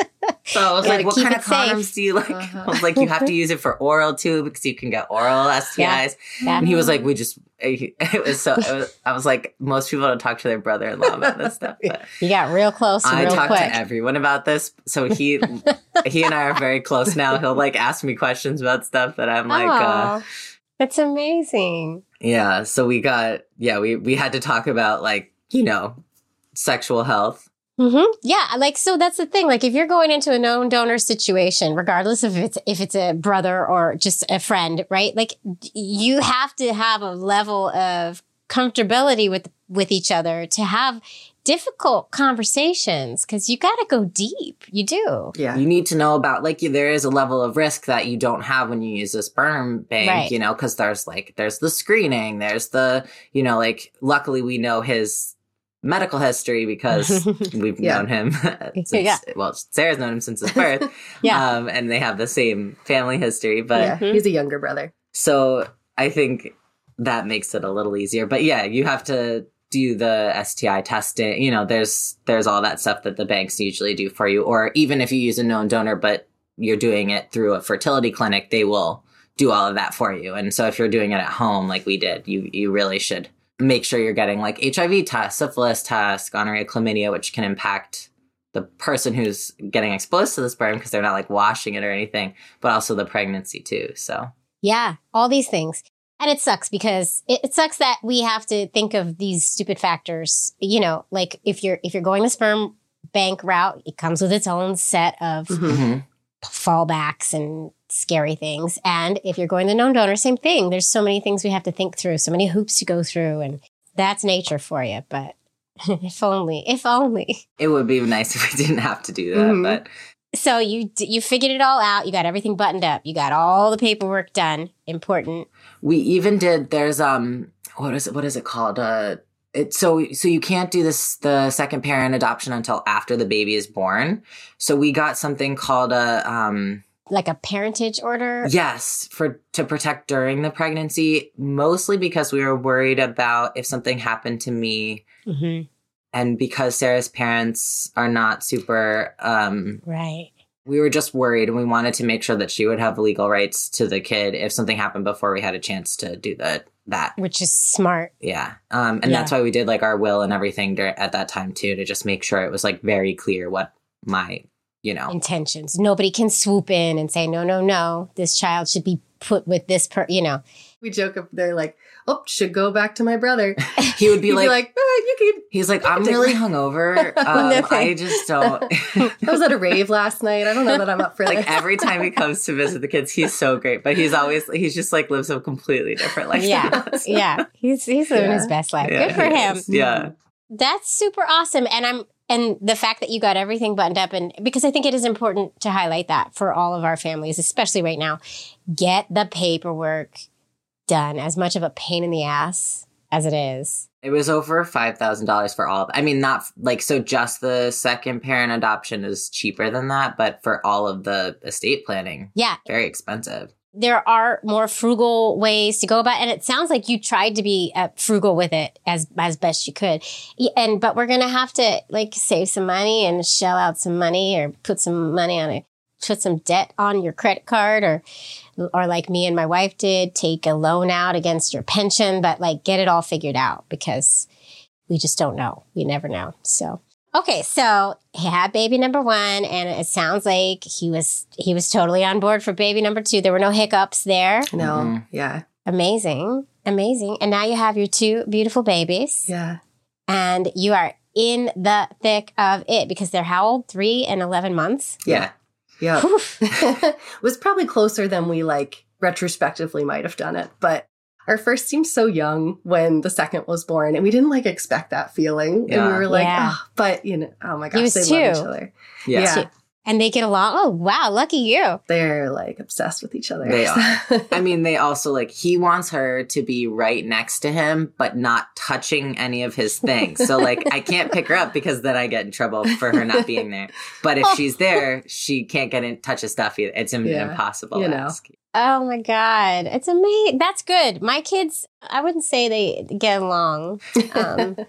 Speaker 5: So I was
Speaker 3: Gotta
Speaker 5: like, what
Speaker 3: keep
Speaker 5: kind
Speaker 3: it
Speaker 5: of condoms
Speaker 3: safe.
Speaker 5: do you like?
Speaker 6: Uh-huh.
Speaker 5: I was like, you have to use it for oral too because you can get oral S T Is.
Speaker 3: Yeah.
Speaker 5: And he was like, we just, it was so, it was, I was like, most people don't talk to their brother-in-law about this stuff. But
Speaker 3: You got real close
Speaker 5: I
Speaker 3: real
Speaker 5: talk
Speaker 3: quick.
Speaker 5: to everyone about this. So he, he and I are very close now. He'll like ask me questions about stuff that I'm like, uh,
Speaker 3: Oh, that's amazing.
Speaker 5: yeah. So we got, yeah, we, we had to talk about like, you know, sexual health.
Speaker 3: hmm Yeah, like so that's the thing. Like if you're going into a known donor situation, regardless of if it's if it's a brother or just a friend, right? Like d- you have to have a level of comfortability with with each other to have difficult conversations because you got to go deep. You do.
Speaker 6: Yeah.
Speaker 5: You need to know about like there is a level of risk that you don't have when you use a sperm bank,
Speaker 3: Right.
Speaker 5: you know, because there's like there's the screening, there's the, you know, like luckily we know his medical history because we've
Speaker 6: Yeah.
Speaker 5: known him since,
Speaker 3: Yeah.
Speaker 5: well, Sarah's known him since his birth.
Speaker 3: Yeah.
Speaker 5: Um, and they have the same family history. But
Speaker 6: yeah. He's a younger brother.
Speaker 5: so I think that makes it a little easier. But yeah, you have to do the S T I testing. You know, there's there's all that stuff that the banks usually do for you. Or even if you use a known donor, but you're doing it through a fertility clinic, they will do all of that for you. And so if you're doing it at home, like we did, you you really should make sure you're getting like H I V tests, syphilis tests, gonorrhea, chlamydia, which can impact the person who's getting exposed to the sperm because they're not like washing it or anything, but also the pregnancy too. So
Speaker 3: Yeah, all these things. And it sucks because it, it sucks that we have to think of these stupid factors. You know, like if you're if you're going the sperm bank route, it comes with its own set of
Speaker 5: mhm.
Speaker 3: fallbacks and scary things. And if you're going the known donor, same thing. There's so many things we have to think through, so many hoops to go through, and that's nature for you. But if only, if only.
Speaker 5: it would be nice if we didn't have to do that.
Speaker 6: Mhm.
Speaker 5: But
Speaker 3: So you d- you figured it all out. You got everything buttoned up. You got all the paperwork done. Important.
Speaker 5: we even did, there's, um, what is it, what is it called? Uh, it, so, so you can't do this, the second parent adoption until after the baby is born. So we got something called a, um,
Speaker 3: Like a parentage order.
Speaker 5: yes, for, to protect during the pregnancy, mostly because we were worried about if something happened to me.
Speaker 3: Mm-hmm.
Speaker 5: And because Sarah's parents are not super, um,
Speaker 3: Right.
Speaker 5: we were just worried and we wanted to make sure that she would have legal rights to the kid if something happened before we had a chance to do the, that.
Speaker 3: Which is smart.
Speaker 5: Yeah. Um, and
Speaker 3: Yeah.
Speaker 5: that's why we did like our will and everything dur- at that time too, to just make sure it was like very clear what my, you know,
Speaker 3: Intentions. Nobody can swoop in and say, no, no, no, this child should be put with this per, you know.
Speaker 6: We joke if they're like, oh, should go back to my brother.
Speaker 5: he would be
Speaker 6: He'd
Speaker 5: like,
Speaker 6: be like, oh, you can.
Speaker 5: he's like, I'm
Speaker 6: take
Speaker 5: really
Speaker 6: my-
Speaker 5: hungover. Um,
Speaker 3: No.
Speaker 5: I just don't.
Speaker 6: I was at a rave last night. I don't know that I'm up for
Speaker 5: Like
Speaker 6: this.
Speaker 5: every time he comes to visit the kids, he's so great, but he's always, he's just like lives a completely different life. than
Speaker 3: Yeah.
Speaker 5: us.
Speaker 3: Yeah. He's he's living
Speaker 6: Yeah.
Speaker 3: his best life.
Speaker 5: Yeah,
Speaker 3: Good for
Speaker 5: he
Speaker 3: him.
Speaker 5: is. Yeah.
Speaker 3: That's super awesome. And I'm and the fact that you got everything buttoned up, and because I think it is important to highlight that for all of our families, especially right now, get the paperwork done. As much of a pain in the ass as it is.
Speaker 5: It was over five thousand dollars for all of I mean, not like, so just the second parent adoption is cheaper than that, but for all of the estate planning,
Speaker 3: Yeah.
Speaker 5: very expensive.
Speaker 3: There are more frugal ways to go about, and it sounds like you tried to be uh, frugal with it as as best you could. Y- And but we're gonna have to like save some money and shell out some money, or put some money on it, put some debt on your credit card, or or like me and my wife did, take a loan out against your pension, but like get it all figured out because we just don't know. We never know. So. Okay, so he had baby number one, and it sounds like he was he was totally on board for baby number two. There were no hiccups there.
Speaker 6: No.
Speaker 5: Mhm.
Speaker 6: Yeah.
Speaker 3: Amazing, amazing. And now you have your two beautiful babies,
Speaker 6: Yeah.
Speaker 3: and you are in the thick of it because they're how old? Three and eleven months.
Speaker 5: Yeah.
Speaker 6: Yeah.
Speaker 3: Oof.
Speaker 6: It was probably closer than we like retrospectively might have done it. But our first seemed so young when the second was born, and we didn't like expect that feeling. And
Speaker 5: Yeah.
Speaker 6: we were like,
Speaker 3: Yeah.
Speaker 6: oh, but you know, oh my
Speaker 3: He was
Speaker 6: gosh, they love
Speaker 3: two.
Speaker 6: each other.
Speaker 5: Yeah.
Speaker 6: Yeah.
Speaker 3: And they get along. Oh wow, lucky you.
Speaker 6: They're like obsessed with each other.
Speaker 5: They are. I mean, they also like, he wants her to be right next to him, but not touching any of his things. So like, I can't pick her up because then I get in trouble for her not being there. But if she's there, she can't get in touch of stuff either. It's im-
Speaker 6: Yeah.
Speaker 5: impossible
Speaker 6: You
Speaker 5: to
Speaker 6: know.
Speaker 5: ask.
Speaker 3: Oh my god, it's amazing. That's good. My kids, I wouldn't say they get along. Um,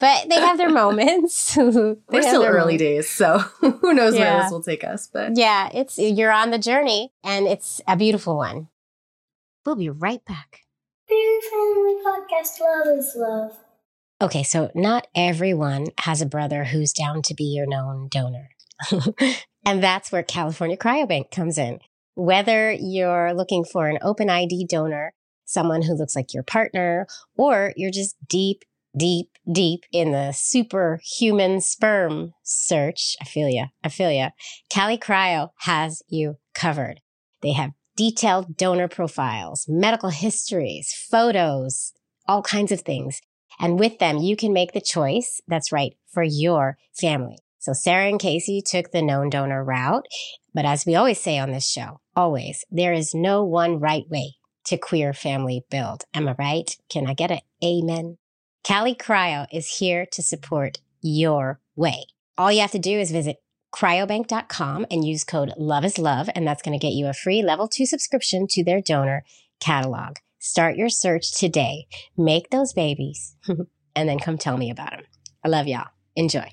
Speaker 3: but they have their moments. They
Speaker 6: We're
Speaker 3: have
Speaker 6: still
Speaker 3: their
Speaker 6: early
Speaker 3: moments.
Speaker 6: days, so who knows
Speaker 3: Yeah.
Speaker 6: where this will take us. But
Speaker 3: Yeah, it's you're on the journey, and it's a beautiful one. We'll be right back.
Speaker 7: Queer Family Podcast, love is love.
Speaker 3: Okay, so not everyone has a brother who's down to be your known donor. And that's where California Cryobank comes in. Whether you're looking for an open I D donor, someone who looks like your partner, or you're just deep, deep, deep in the superhuman sperm search, I feel ya, I feel ya, Cali Cryo has you covered. They have detailed donor profiles, medical histories, photos, all kinds of things. And with them, you can make the choice that's right for your family. So Sarah and Casey took the known donor route. But as we always say on this show, always, there is no one right way to queer family build. Am I right? Can I get an amen? Cali Cryo is here to support your way. All you have to do is visit cryobank dot com and use code LOVEISLOVE, and that's going to get you a free level two subscription to their donor catalog. Start your search today. Make those babies, and then come tell me about them. I love y'all. Enjoy.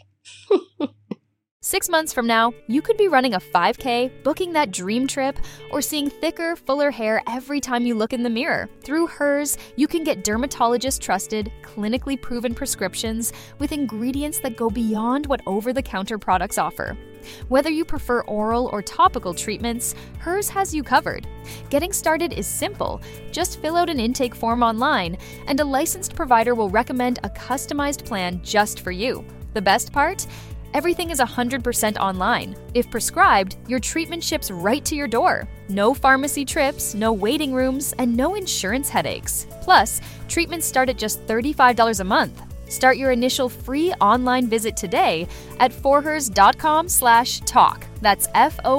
Speaker 1: Six months from now, you could be running a five K, booking that dream trip, or seeing thicker, fuller hair every time you look in the mirror. Through Hers, you can get dermatologist-trusted, clinically proven prescriptions with ingredients that go beyond what over-the-counter products offer. Whether you prefer oral or topical treatments, Hers has you covered. Getting started is simple. Just fill out an intake form online, and a licensed provider will recommend a customized plan just for you. The best part? Everything is one hundred percent online. If prescribed, your treatment ships right to your door. No pharmacy trips, no waiting rooms, and no insurance headaches. Plus, treatments start at just thirty-five dollars a month. Start your initial free online visit today at forhers.com slash talk. That's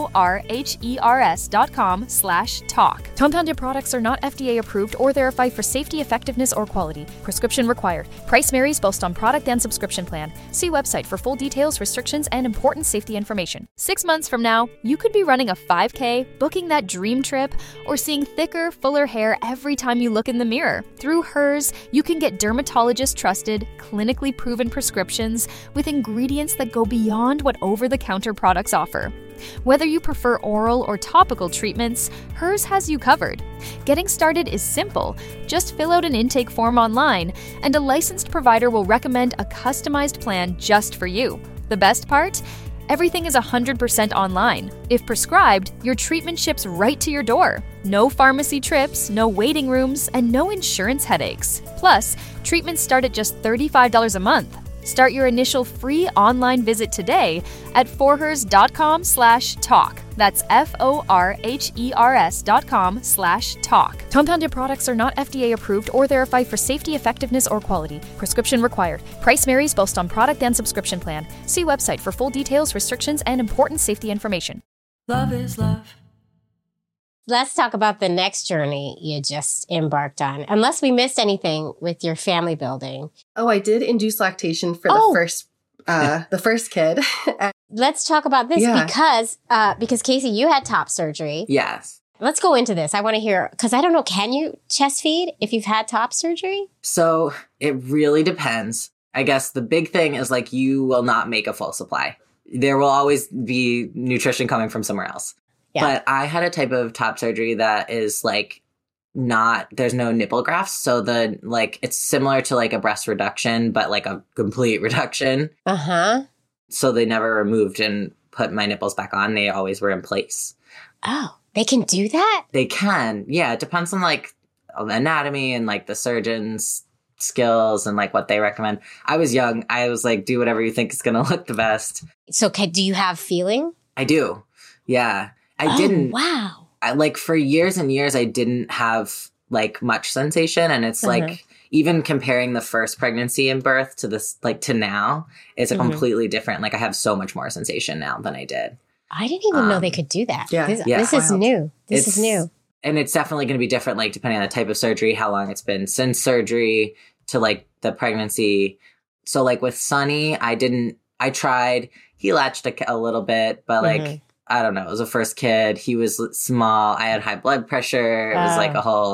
Speaker 1: F-O-R-H-E-R-S dot com slash talk. Compounded products are not F D A approved or verified for safety, effectiveness, or quality. Prescription required. Price varies based on product and subscription plan. See website for full details, restrictions, and important safety information. Six months from now, you could be running a five K, booking that dream trip, or seeing thicker, fuller hair every time you look in the mirror. Through Hers, you can get dermatologist-trusted, clinically proven prescriptions with ingredients that go beyond what over-the-counter products offer. Whether you prefer oral or topical treatments, Hers has you covered. Getting started is simple. Just fill out an intake form online, and a licensed provider will recommend a customized plan just for you. The best part? Everything is one hundred percent online. If prescribed, your treatment ships right to your door. No pharmacy trips, no waiting rooms, and no insurance headaches. Plus, treatments start at just thirty-five dollars a month. Start your initial free online visit today at forhers.com slash talk. That's F-O-R-H-E-R-S dot com slash talk. Compounded products are not F D A approved or verified for safety, effectiveness, or quality. Prescription required. Price varies based on product and subscription plan. See website for full details, restrictions, and important safety information.
Speaker 4: Love is love.
Speaker 3: Let's talk about the next journey you just embarked on. Unless we missed anything with your family building.
Speaker 6: Oh, I did induce lactation for
Speaker 3: Oh.
Speaker 6: the first uh, the first kid.
Speaker 3: Let's talk about this
Speaker 6: Yeah.
Speaker 3: because uh, because Casey, you had top surgery.
Speaker 5: Yes.
Speaker 3: Let's go into this. I want to hear, because I don't know, can you chest feed if you've had top surgery?
Speaker 5: So it really depends. I guess the big thing is like you will not make a full supply. There will always be nutrition coming from somewhere else.
Speaker 3: Yeah.
Speaker 5: But I had a type of top surgery that is like not, there's no nipple grafts. So the like, it's similar to like a breast reduction, but like a complete reduction.
Speaker 3: Uh-huh.
Speaker 5: So they never removed and put my nipples back on. They always were in place.
Speaker 3: Oh, they can do that?
Speaker 5: They can. Yeah. It depends on like the anatomy and like the surgeon's skills and like what they recommend. I was young. I was like, do whatever you think is going to look the best.
Speaker 3: So can, do you have feeling?
Speaker 5: I do. Yeah. I
Speaker 3: Oh,
Speaker 5: didn't.
Speaker 3: Wow.
Speaker 5: I, like for years and years, I didn't have like much sensation. And it's
Speaker 3: Uh-huh.
Speaker 5: like, even comparing the first pregnancy and birth to this, like to now, it's a
Speaker 3: Mhm.
Speaker 5: completely different. Like I have so much more sensation now than I did.
Speaker 3: I didn't even know
Speaker 5: Um,
Speaker 3: they could do that.
Speaker 6: yeah,
Speaker 3: This,
Speaker 5: yeah.
Speaker 3: this is
Speaker 6: Wild.
Speaker 3: new. This
Speaker 5: It's-
Speaker 3: is new.
Speaker 5: And it's definitely going to be different, like depending on the type of surgery, how long it's been since surgery to like the pregnancy. So like with Sonny, I didn't, I tried, he latched a, a little bit, but like,
Speaker 3: Mhm.
Speaker 5: I don't know, it was a first kid. He was small. I had high blood pressure. It was
Speaker 3: Ah.
Speaker 5: like a whole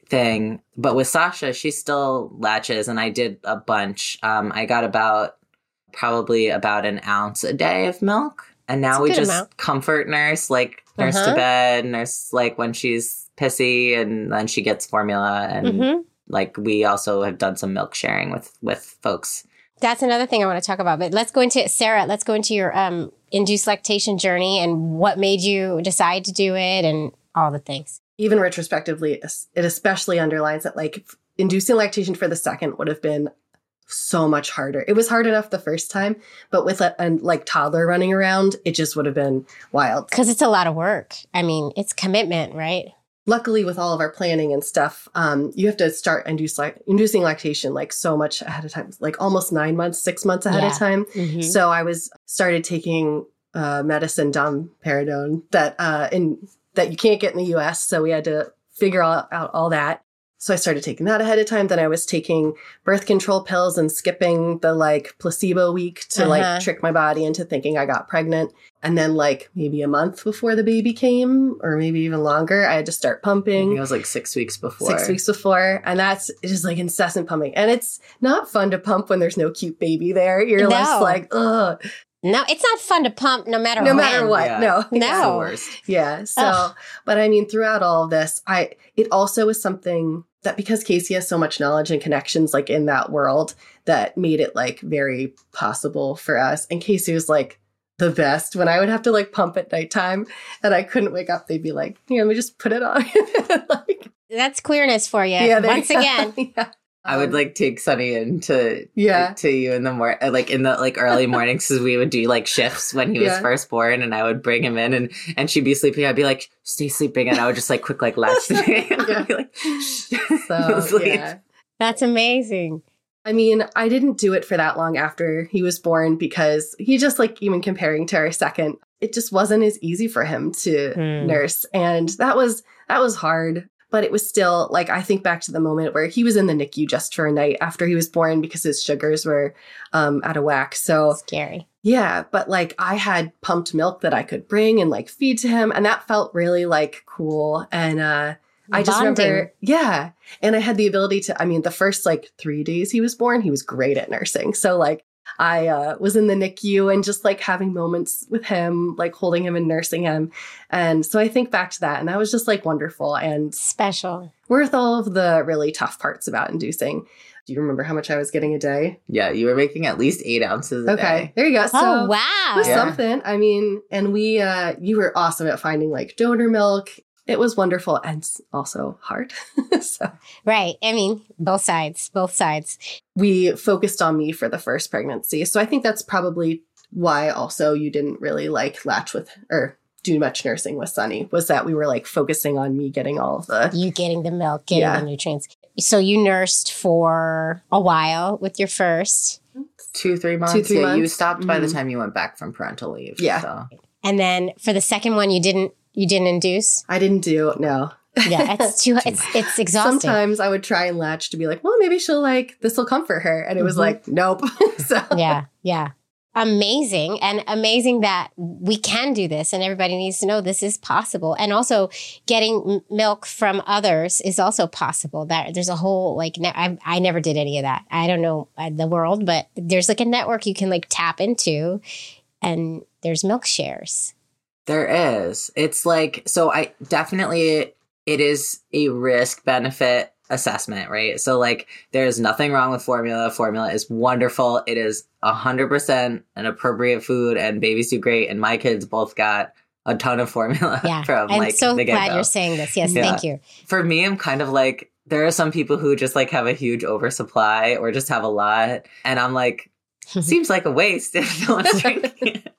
Speaker 5: thing. But with Sasha, she still latches, and I did a bunch. Um, I got about probably about an ounce a day of milk. And now we just amount. comfort nurse, like nurse uh-huh. to bed, nurse like when she's pissy, and then she gets formula. And mm-hmm. like we also have done some milk sharing with, with folks.
Speaker 3: That's another thing I want to talk about. But let's go into, Sarah, let's go into your um, induced lactation journey and what made you decide to do it and all the things.
Speaker 6: Even retrospectively, it especially underlines that like inducing lactation for the second would have been so much harder. It was hard enough the first time, but with a, a like toddler running around, it just would have been wild.
Speaker 3: Because it's a lot of work. I mean, it's commitment, right?
Speaker 6: Luckily, with all of our planning and stuff, um, you have to start induce, like, inducing lactation like so much ahead of time, like almost nine months, six months ahead yeah. of time. Mm-hmm. So I was started taking uh, medicine, domperidone, that uh, in that you can't get in the U S. So we had to figure all, out all that. So I started taking that ahead of time. Then I was taking birth control pills and skipping the like placebo week to uh-huh. like trick my body into thinking I got pregnant. And then like maybe a month before the baby came, or maybe even longer, I had to start pumping.
Speaker 5: I think it was like six weeks before.
Speaker 6: Six weeks before. And that's just like incessant pumping. And it's not fun to pump when there's no cute baby there. You're
Speaker 3: No.
Speaker 6: just like, ugh.
Speaker 3: No, it's not fun to pump no matter
Speaker 6: No
Speaker 3: when.
Speaker 6: matter what.
Speaker 5: Yeah.
Speaker 6: No.
Speaker 3: No.
Speaker 5: It's the worst.
Speaker 6: Yeah. So,
Speaker 3: Ugh.
Speaker 6: but I mean, throughout all of this, I, it also was something that because Casey has so much knowledge and connections like in that world that made it like very possible for us. And Casey was like the best when I would have to like pump at nighttime and I couldn't wake up. They'd be like, here, let me just put it on. like,
Speaker 3: That's queerness for you.
Speaker 6: yeah, there
Speaker 3: Once
Speaker 6: you go.
Speaker 3: again.
Speaker 6: yeah.
Speaker 5: I would like take Sunny into
Speaker 6: Yeah.
Speaker 5: to you in the mor- like in the like early mornings because we would do like shifts when he was
Speaker 6: Yeah.
Speaker 5: first born, and I would bring him in and and she'd be sleeping. I'd be like, stay sleeping, and I would just like quick like latch the
Speaker 6: Yeah.
Speaker 5: I'd be like, Shh.
Speaker 6: So,
Speaker 5: Sleep.
Speaker 6: yeah.
Speaker 3: That's amazing.
Speaker 6: I mean, I didn't do it for that long after he was born because he just like, even comparing to our second, it just wasn't as easy for him to
Speaker 3: Hmm.
Speaker 6: nurse. And that was, that was hard. But it was still like, I think back to the moment where he was in the N I C U just for a night after he was born because his sugars were um, out of whack. So
Speaker 3: Scary.
Speaker 6: yeah, but like I had pumped milk that I could bring and like feed to him. And that felt really like cool. And uh, I just
Speaker 3: Bonding.
Speaker 6: remember, yeah. And I had the ability to, I mean, the first like three days he was born, he was great at nursing. So like I uh, was in the N I C U and just like having moments with him, like holding him and nursing him. And so I think back to that and that was just like wonderful and
Speaker 3: Special.
Speaker 6: worth all of the really tough parts about inducing. Do you remember how much I was getting a day?
Speaker 5: Yeah, you were making at least eight ounces a
Speaker 6: Okay,
Speaker 5: day.
Speaker 6: there you go. So
Speaker 3: Oh, wow.
Speaker 6: it was
Speaker 5: Yeah.
Speaker 6: something. I mean, and we, uh, you were awesome at finding like donor milk. It was wonderful and s- also hard. so
Speaker 3: Right. I mean, both sides, both sides.
Speaker 6: we focused on me for the first pregnancy. So I think that's probably why also you didn't really like latch with or do much nursing with Sunny, was that we were like focusing on me getting all of the,
Speaker 3: You getting the milk, getting
Speaker 6: Yeah.
Speaker 3: the nutrients. So you nursed for a while with your first.
Speaker 5: Two, three months.
Speaker 6: Two, three
Speaker 5: yeah, you
Speaker 6: months.
Speaker 5: stopped by the
Speaker 6: Mhm.
Speaker 5: time you went back from parental leave.
Speaker 6: Yeah.
Speaker 5: So.
Speaker 3: And then for the second one, you didn't, you didn't induce.
Speaker 6: I didn't do, no.
Speaker 3: Yeah. It's too, it's, it's exhausting.
Speaker 6: Sometimes I would try and latch to be like, well, maybe she'll like, this will comfort her. And it was
Speaker 3: Mhm.
Speaker 6: like, nope. so
Speaker 3: Yeah. Yeah. Amazing. And amazing that we can do this and everybody needs to know this is possible. And also getting m- milk from others is also possible. That there's a whole like, ne- I, I never did any of that. I don't know uh, the world, but there's like a network you can like tap into and there's milk shares.
Speaker 5: There is. It's like, so I definitely, it is a risk benefit assessment, right? So like there's nothing wrong with formula. Formula is wonderful. It is one hundred percent an appropriate food and babies do great. And my kids both got a ton of formula
Speaker 3: Yeah.
Speaker 5: from
Speaker 3: I'm
Speaker 5: like
Speaker 3: so
Speaker 5: the
Speaker 3: glad
Speaker 5: get-go.
Speaker 3: you're saying this. Yes.
Speaker 5: Yeah.
Speaker 3: Thank you.
Speaker 5: For me, I'm kind of like, there are some people who just like have a huge oversupply or just have a lot. And I'm like, seems like a waste if no one's drinking it.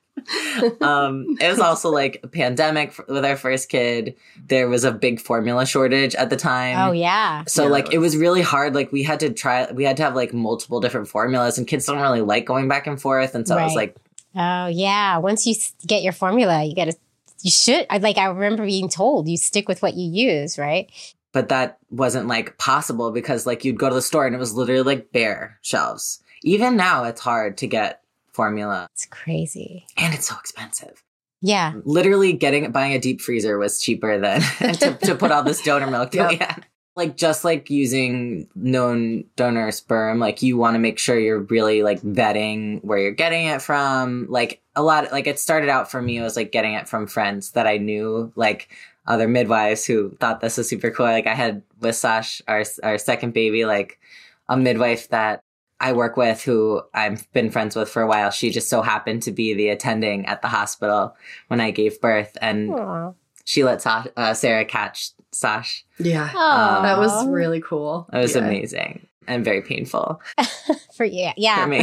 Speaker 5: um, it was also like a pandemic f- with our first kid. There was a big formula shortage at the time.
Speaker 3: Oh, yeah.
Speaker 5: So
Speaker 6: Yeah,
Speaker 5: like
Speaker 6: that
Speaker 5: it
Speaker 6: was-
Speaker 5: was really hard. Like we had to try, we had to have like multiple different formulas and kids don't really like going back and forth. And so it was
Speaker 3: Right.
Speaker 5: like,
Speaker 3: Oh, yeah. Once you s- get your formula, you got to, you should, I like, I remember being told you stick with what you use, right?
Speaker 5: but that wasn't like possible because like you'd go to the store and it was literally like bare shelves. Even now it's hard to get formula
Speaker 3: It's crazy.
Speaker 5: and it's so expensive.
Speaker 3: Yeah.
Speaker 5: Literally getting, buying a deep freezer was cheaper than to, to put all this donor milk that we had. Like, just like using known donor sperm, like you want to make sure you're really like vetting where you're getting it from. Like a lot, like it started out for me, it was like getting it from friends that I knew, like other midwives who thought this was super cool. Like I had with Sash, our, our second baby, like a midwife that I work with who I've been friends with for a while. She just so happened to be the attending at the hospital when I gave birth. And
Speaker 3: Aw.
Speaker 5: she let Sash, uh, Sarah catch Sash.
Speaker 6: Yeah.
Speaker 3: Aw.
Speaker 6: That was really cool.
Speaker 5: It was
Speaker 6: Yeah.
Speaker 5: amazing and very painful
Speaker 3: for you. Yeah.
Speaker 5: for me.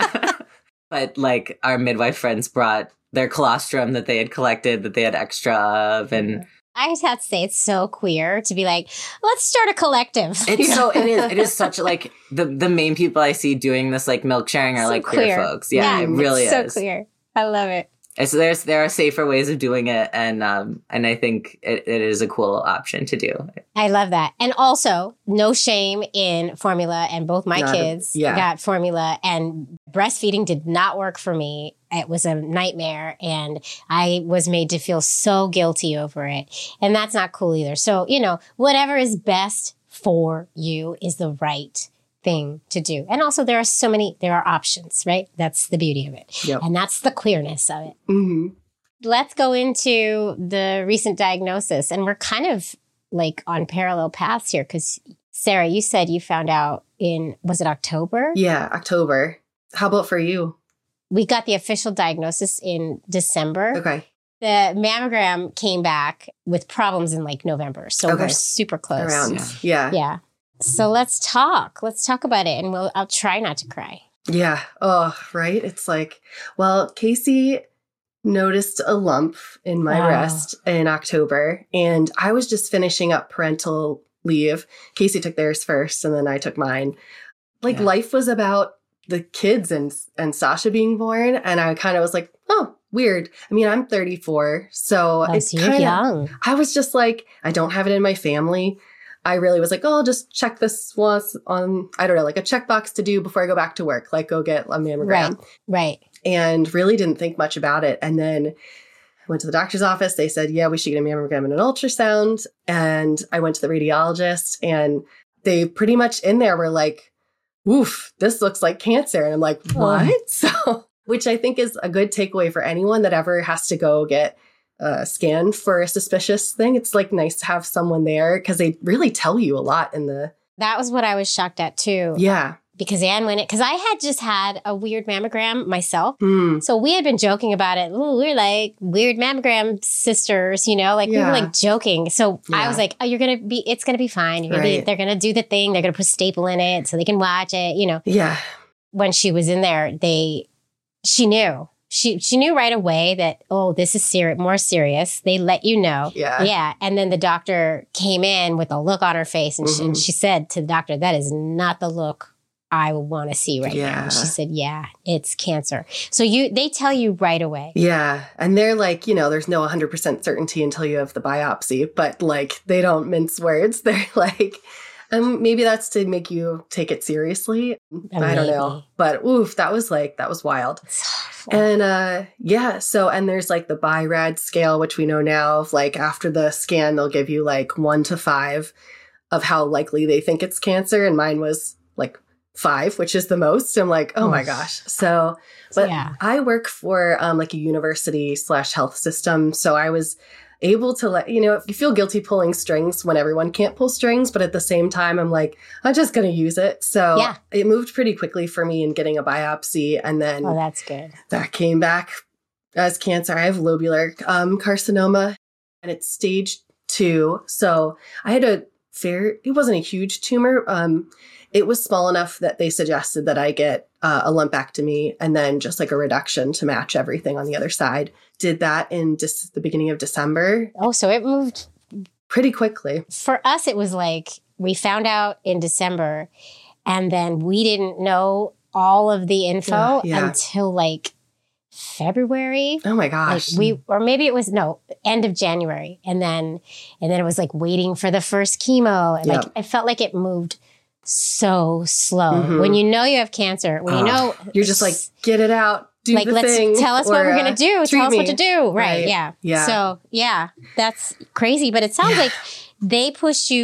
Speaker 5: But like our midwife friends brought their colostrum that they had collected that they had extra of. And
Speaker 3: I just have to say it's so queer to be like, let's start a collective.
Speaker 5: it's so, it is, it is such like the, the main people I see doing this like milk sharing are
Speaker 3: So
Speaker 5: like queer, folks. Yeah, it really
Speaker 3: it's so
Speaker 5: is.
Speaker 3: queer. I love it.
Speaker 5: It's, there's there are safer ways of doing it, and um and I think it, it is a cool option to do.
Speaker 3: I love that. And also, no shame in formula. And both my
Speaker 6: Not a-
Speaker 3: kids
Speaker 6: yeah.
Speaker 3: got formula, and breastfeeding did not work for me. It was a nightmare, and I was made to feel so guilty over it. And that's not cool either. So, you know, whatever is best for you is the right thing to do. And also, there are so many, there are options, right? That's the beauty of it.
Speaker 6: Yep.
Speaker 3: And that's the queerness of it.
Speaker 6: hmm
Speaker 3: Let's go into the recent diagnosis. And we're kind of like on parallel paths here because, Sarah, you said you found out in, was it October?
Speaker 6: Yeah, October. How about for you?
Speaker 3: We got the official diagnosis in December.
Speaker 6: Okay.
Speaker 3: The mammogram came back with problems in like November. So
Speaker 6: Okay.
Speaker 3: we're super close.
Speaker 6: Around.
Speaker 5: Yeah.
Speaker 6: Yeah.
Speaker 3: Yeah. So let's talk. Let's talk about it. And we'll, I'll try not to cry.
Speaker 6: Yeah. Oh, right. It's like, well, Casey noticed a lump in my
Speaker 3: Wow.
Speaker 6: breast in October, and I was just finishing up parental leave. Casey took theirs first, and then I took mine. Like
Speaker 5: Yeah.
Speaker 6: life was about the kids and and Sasha being born, and I kind of was like, oh, weird. I mean, I'm thirty-four, so
Speaker 3: Oh,
Speaker 6: it's
Speaker 3: so you're
Speaker 6: kind of.
Speaker 3: young.
Speaker 6: I was just like, I don't have it in my family. I really was like, oh, I'll just check this once on, I don't know, like a checkbox to do before I go back to work, like go get a mammogram.
Speaker 3: Right. Right.
Speaker 6: And really didn't think much about it. And then I went to the doctor's office. They said, yeah, we should get a mammogram and an ultrasound. And I went to the radiologist, and they pretty much in there were like, woof, this looks like cancer. And I'm like, what?
Speaker 3: Oh.
Speaker 6: So, which I think is a good takeaway for anyone that ever has to go get uh, scanned for a suspicious thing. It's like nice to have someone there because they really tell you a lot in the,
Speaker 3: That was what I was shocked at too.
Speaker 6: yeah.
Speaker 3: Because Anne went it, because I had just had a weird mammogram myself.
Speaker 6: Mm.
Speaker 3: So we had been joking about it. Ooh, we're like weird mammogram sisters, you know, like we
Speaker 6: Yeah.
Speaker 3: were like joking. So I
Speaker 6: Yeah.
Speaker 3: was like, oh, you're going to be, it's going to be fine. You're gonna be,
Speaker 6: Right.
Speaker 3: they're going to do the thing. They're going to put a staple in it so they can watch it. You know,
Speaker 6: Yeah.
Speaker 3: when she was in there, they, she knew. She she knew right away that, oh, this is ser- more serious. They let you know.
Speaker 6: Yeah.
Speaker 3: Yeah. And then the doctor came in with a look on her face, and, she, and
Speaker 6: Mhm.
Speaker 3: she said to the doctor, that is not the look I want to see right now.
Speaker 6: Yeah.
Speaker 3: And she said, yeah, it's cancer. So you they tell you right away.
Speaker 6: Yeah. And they're like, you know, there's no one hundred percent certainty until you have the biopsy, but like they don't mince words. They're like, um, maybe that's to make you take it seriously. I don't know.
Speaker 3: Maybe.
Speaker 6: But oof, that was like, that was wild.
Speaker 3: It's awful.
Speaker 6: And uh yeah, so and there's like the BI-RAD scale, which we know now of like after the scan, they'll give you like one to five of how likely they think it's cancer. And mine was like five, which is the most. I'm like, oh my
Speaker 3: Oof.
Speaker 6: gosh. So but
Speaker 3: Yeah.
Speaker 6: I work for um like a university slash health system. So I was able to let, you know, you feel guilty pulling strings when everyone can't pull strings, but at the same time, I'm like, I'm just going to use it. So
Speaker 3: Yeah.
Speaker 6: it moved pretty quickly for me in getting a biopsy. And then
Speaker 3: Oh, that's good.
Speaker 6: that came back as cancer. I have lobular um, carcinoma, and it's stage two. So I had a fair, it wasn't a huge tumor. Um, it was small enough that they suggested that I get uh, a lumpectomy and then just like a reduction to match everything on the other side. Did that in just the beginning of December,
Speaker 3: Oh, so it moved.
Speaker 6: pretty quickly.
Speaker 3: For us, it was like we found out in December, and then we didn't know all of the info
Speaker 6: Uh, yeah.
Speaker 3: until like February.
Speaker 6: Oh my
Speaker 3: Like
Speaker 6: gosh.
Speaker 3: we, or maybe it was no end of January, and then and then it was like waiting for the first chemo. And like
Speaker 6: Yep.
Speaker 3: it felt like it moved so slow.
Speaker 6: Mhm.
Speaker 3: When you know you have cancer, when you
Speaker 5: Oh.
Speaker 3: know
Speaker 6: You're just like, get it out. Do
Speaker 3: like
Speaker 6: the
Speaker 3: let's
Speaker 6: thing,
Speaker 3: tell us what
Speaker 6: or,
Speaker 3: we're
Speaker 6: uh,
Speaker 3: gonna do.
Speaker 6: treat
Speaker 3: Tell us what
Speaker 6: me.
Speaker 3: to do. Right?
Speaker 6: Right.
Speaker 3: Yeah.
Speaker 6: Yeah.
Speaker 3: So yeah, that's crazy. But it sounds
Speaker 6: Yeah.
Speaker 3: like they pushed you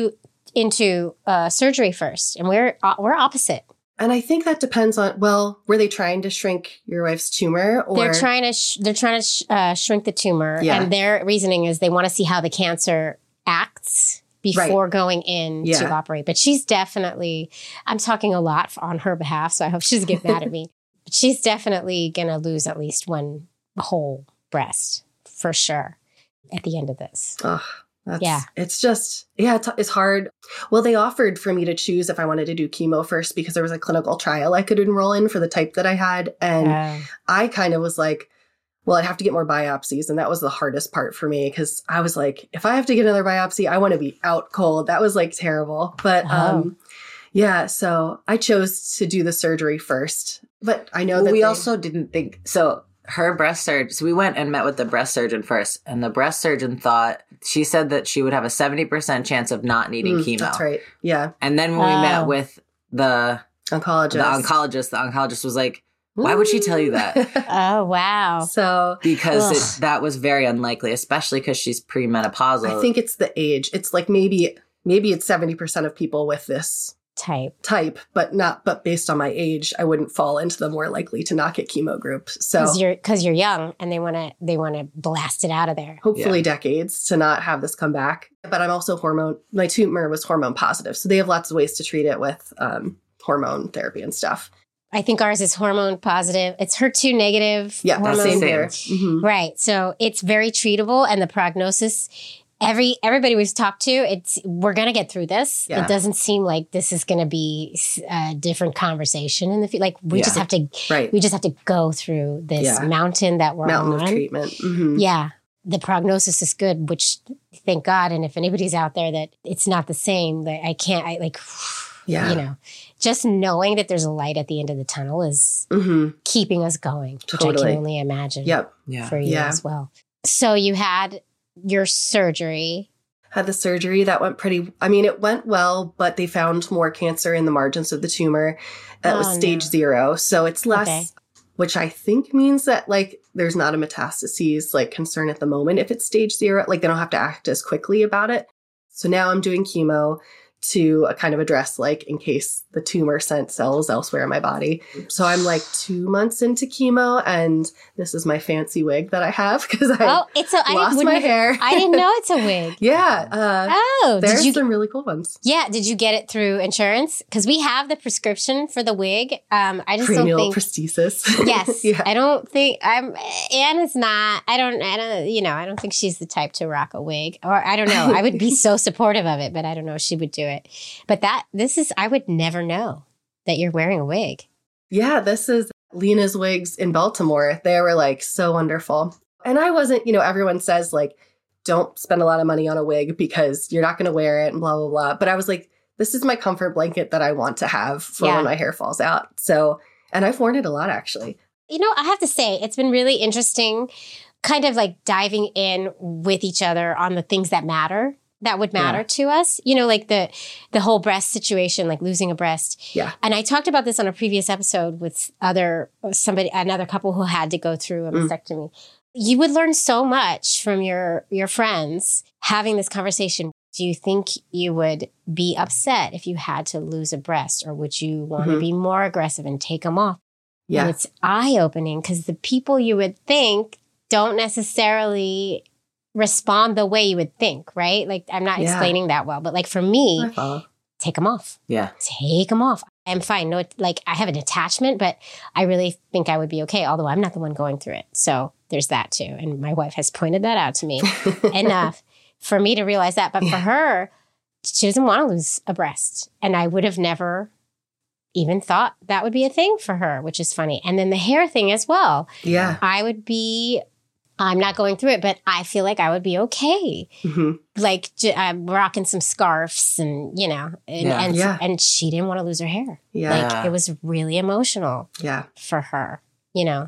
Speaker 3: into uh, surgery first, and we're uh, we're opposite.
Speaker 6: And I think that depends on, well, were they trying to shrink your wife's tumor? Or
Speaker 3: They're trying to sh- they're trying to sh- uh, shrink the tumor,
Speaker 6: Yeah.
Speaker 3: and their reasoning is they want to see how the cancer acts before
Speaker 6: Right.
Speaker 3: going in to
Speaker 6: Yeah.
Speaker 3: operate. But she's definitely, I'm talking a lot on her behalf, so I hope she doesn't get mad at me. But she's definitely going to lose at least one whole breast for sure at the end of this.
Speaker 6: Ugh, that's,
Speaker 3: Yeah.
Speaker 6: It's just, yeah, it's, it's hard. Well, they offered for me to choose if I wanted to do chemo first because there was a clinical trial I could enroll in for the type that I had. And
Speaker 3: Uh,
Speaker 6: I kind of was like, well, I'd have to get more biopsies. And that was the hardest part for me because I was like, if I have to get another biopsy, I want to be out cold. That was like terrible. But
Speaker 3: Oh.
Speaker 6: um, yeah, so I chose to do the surgery first. But I know
Speaker 5: Well,
Speaker 6: that
Speaker 5: we
Speaker 6: they-
Speaker 5: also didn't think so. Her breast surgeon. So we went and met with the breast surgeon first, and the breast surgeon thought she said that she would have a seventy percent chance of not needing
Speaker 6: Mm,
Speaker 5: chemo.
Speaker 6: That's right. Yeah.
Speaker 5: And then when we
Speaker 3: Oh.
Speaker 5: met with the
Speaker 6: Oncologist.
Speaker 5: the oncologist, the oncologist was like, "Why would she tell you that?"
Speaker 3: oh, wow.
Speaker 6: So
Speaker 5: Because
Speaker 3: Ugh.
Speaker 5: it, that was very unlikely, especially because she's premenopausal.
Speaker 6: I think it's the age. It's like maybe maybe it's seventy percent of people with this
Speaker 3: Type.
Speaker 6: type, but not but based on my age, I wouldn't fall into the more likely to not get chemo group. So
Speaker 3: Because you're, cause you're young and they want to they want to blast it out of there.
Speaker 6: hopefully decades to not have this come back. But I'm also hormone, my tumor was hormone positive. So they have lots of ways to treat it with um, hormone therapy and stuff.
Speaker 3: I think ours is hormone positive. It's H E R two negative.
Speaker 6: Yeah, that's
Speaker 3: hormone.
Speaker 6: same
Speaker 5: Same.
Speaker 6: here. Mhm.
Speaker 3: Right. So it's very treatable, and the prognosis, every everybody we've talked to, it's we're gonna get through this.
Speaker 6: Yeah.
Speaker 3: It doesn't seem like this is gonna be a different conversation in the future. Like we
Speaker 5: Yeah.
Speaker 3: just have to,
Speaker 6: Right.
Speaker 3: we just have to go through this
Speaker 6: Yeah.
Speaker 3: mountain that we're
Speaker 6: Mountain
Speaker 3: on.
Speaker 6: of treatment. Mhm.
Speaker 3: Yeah. The prognosis is good, which thank God. And if anybody's out there that it's not the same, that I can't, I like,
Speaker 6: Yeah.
Speaker 3: you know, just knowing that there's a light at the end of the tunnel is
Speaker 6: Mhm.
Speaker 3: keeping us going, which I
Speaker 6: Totally.
Speaker 3: can only imagine
Speaker 6: Yep.
Speaker 5: yeah.
Speaker 3: for you
Speaker 6: Yeah.
Speaker 3: as well. So you had your surgery.
Speaker 6: Had the surgery that went pretty, I mean, it went well, but they found more cancer in the margins of the tumor. That
Speaker 3: Oh,
Speaker 6: was stage
Speaker 3: no.
Speaker 6: zero. So it's less,
Speaker 3: Okay.
Speaker 6: which I think means that like there's not a metastases like concern at the moment. If it's stage zero, like they don't have to act as quickly about it. So now I'm doing chemo to uh, kind of address like in case the tumor sent cells elsewhere in my body. So I'm like two months into chemo and this is my fancy wig that I have because I
Speaker 3: Oh, it's a, I
Speaker 6: lost
Speaker 3: wouldn't
Speaker 6: my
Speaker 3: have-
Speaker 6: hair.
Speaker 3: I didn't know it's a wig.
Speaker 6: yeah. Uh,
Speaker 3: Oh,
Speaker 6: there's
Speaker 3: did you?
Speaker 6: some really cool ones.
Speaker 3: Yeah, did you get it through insurance? Because we have the prescription for the wig. Um, I just
Speaker 6: Cranial
Speaker 3: don't think.
Speaker 6: prosthesis.
Speaker 3: Yes,
Speaker 6: yeah.
Speaker 3: I don't think I'm. Anne is not. I don't. I don't. You know, I don't think she's the type to rock a wig, or I don't know. I would be so supportive of it, but I don't know if she would do it. But that this is. I would never know that you're wearing a wig.
Speaker 6: Yeah, this is Lena's wigs in Baltimore. They were like so wonderful. And I wasn't, you know, everyone says like, don't spend a lot of money on a wig because you're not going to wear it and blah, blah, blah. But I was like, this is my comfort blanket that I want to have for
Speaker 3: Yeah.
Speaker 6: when my hair falls out. So, and I've worn it a lot actually.
Speaker 3: You know, I have to say, it's been really interesting, kind of like diving in with each other on the things that matter. That would matter
Speaker 6: Yeah.
Speaker 3: to us, you know, like the the whole breast situation, like losing a breast.
Speaker 6: Yeah.
Speaker 3: And I talked about this on a previous episode with other somebody, another couple who had to go through a
Speaker 6: Mm.
Speaker 3: mastectomy. You would learn so much from your your friends having this conversation. Do you think you would be upset if you had to lose a breast, or would you want to
Speaker 6: Mhm.
Speaker 3: be more aggressive and take them off?
Speaker 6: Yeah.
Speaker 3: And it's eye opening because the people you would think don't necessarily respond the way you would think, right? Like, I'm not
Speaker 6: Yeah.
Speaker 3: explaining that well, but like for me,
Speaker 6: I follow.
Speaker 3: take them off.
Speaker 5: Yeah.
Speaker 3: Take them off. I'm fine. No, like I have an attachment, but I really think I would be okay, although I'm not the one going through it. So there's that too. And my wife has pointed that out to me enough for me to realize that. But for her, she doesn't want to lose a breast. And I would have never even thought that would be a thing for her, which is funny. And then the hair thing as well.
Speaker 6: Yeah.
Speaker 3: I would be, I'm not going through it, but I feel like I would be okay.
Speaker 6: hmm
Speaker 3: Like j- I'm rocking some scarves and, you know, and,
Speaker 5: Yeah.
Speaker 3: and,
Speaker 6: Yeah.
Speaker 3: and she didn't want to lose her hair.
Speaker 6: Yeah.
Speaker 3: Like
Speaker 5: Yeah.
Speaker 3: it was really emotional
Speaker 6: Yeah.
Speaker 3: for her, you know?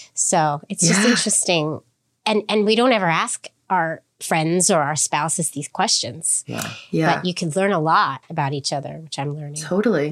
Speaker 3: So it's just
Speaker 6: Yeah.
Speaker 3: interesting. And, and we don't ever ask our friends or our spouses these questions,
Speaker 5: Yeah.
Speaker 6: Yeah.
Speaker 3: but you can learn a lot about each other, which I'm learning.
Speaker 6: Totally.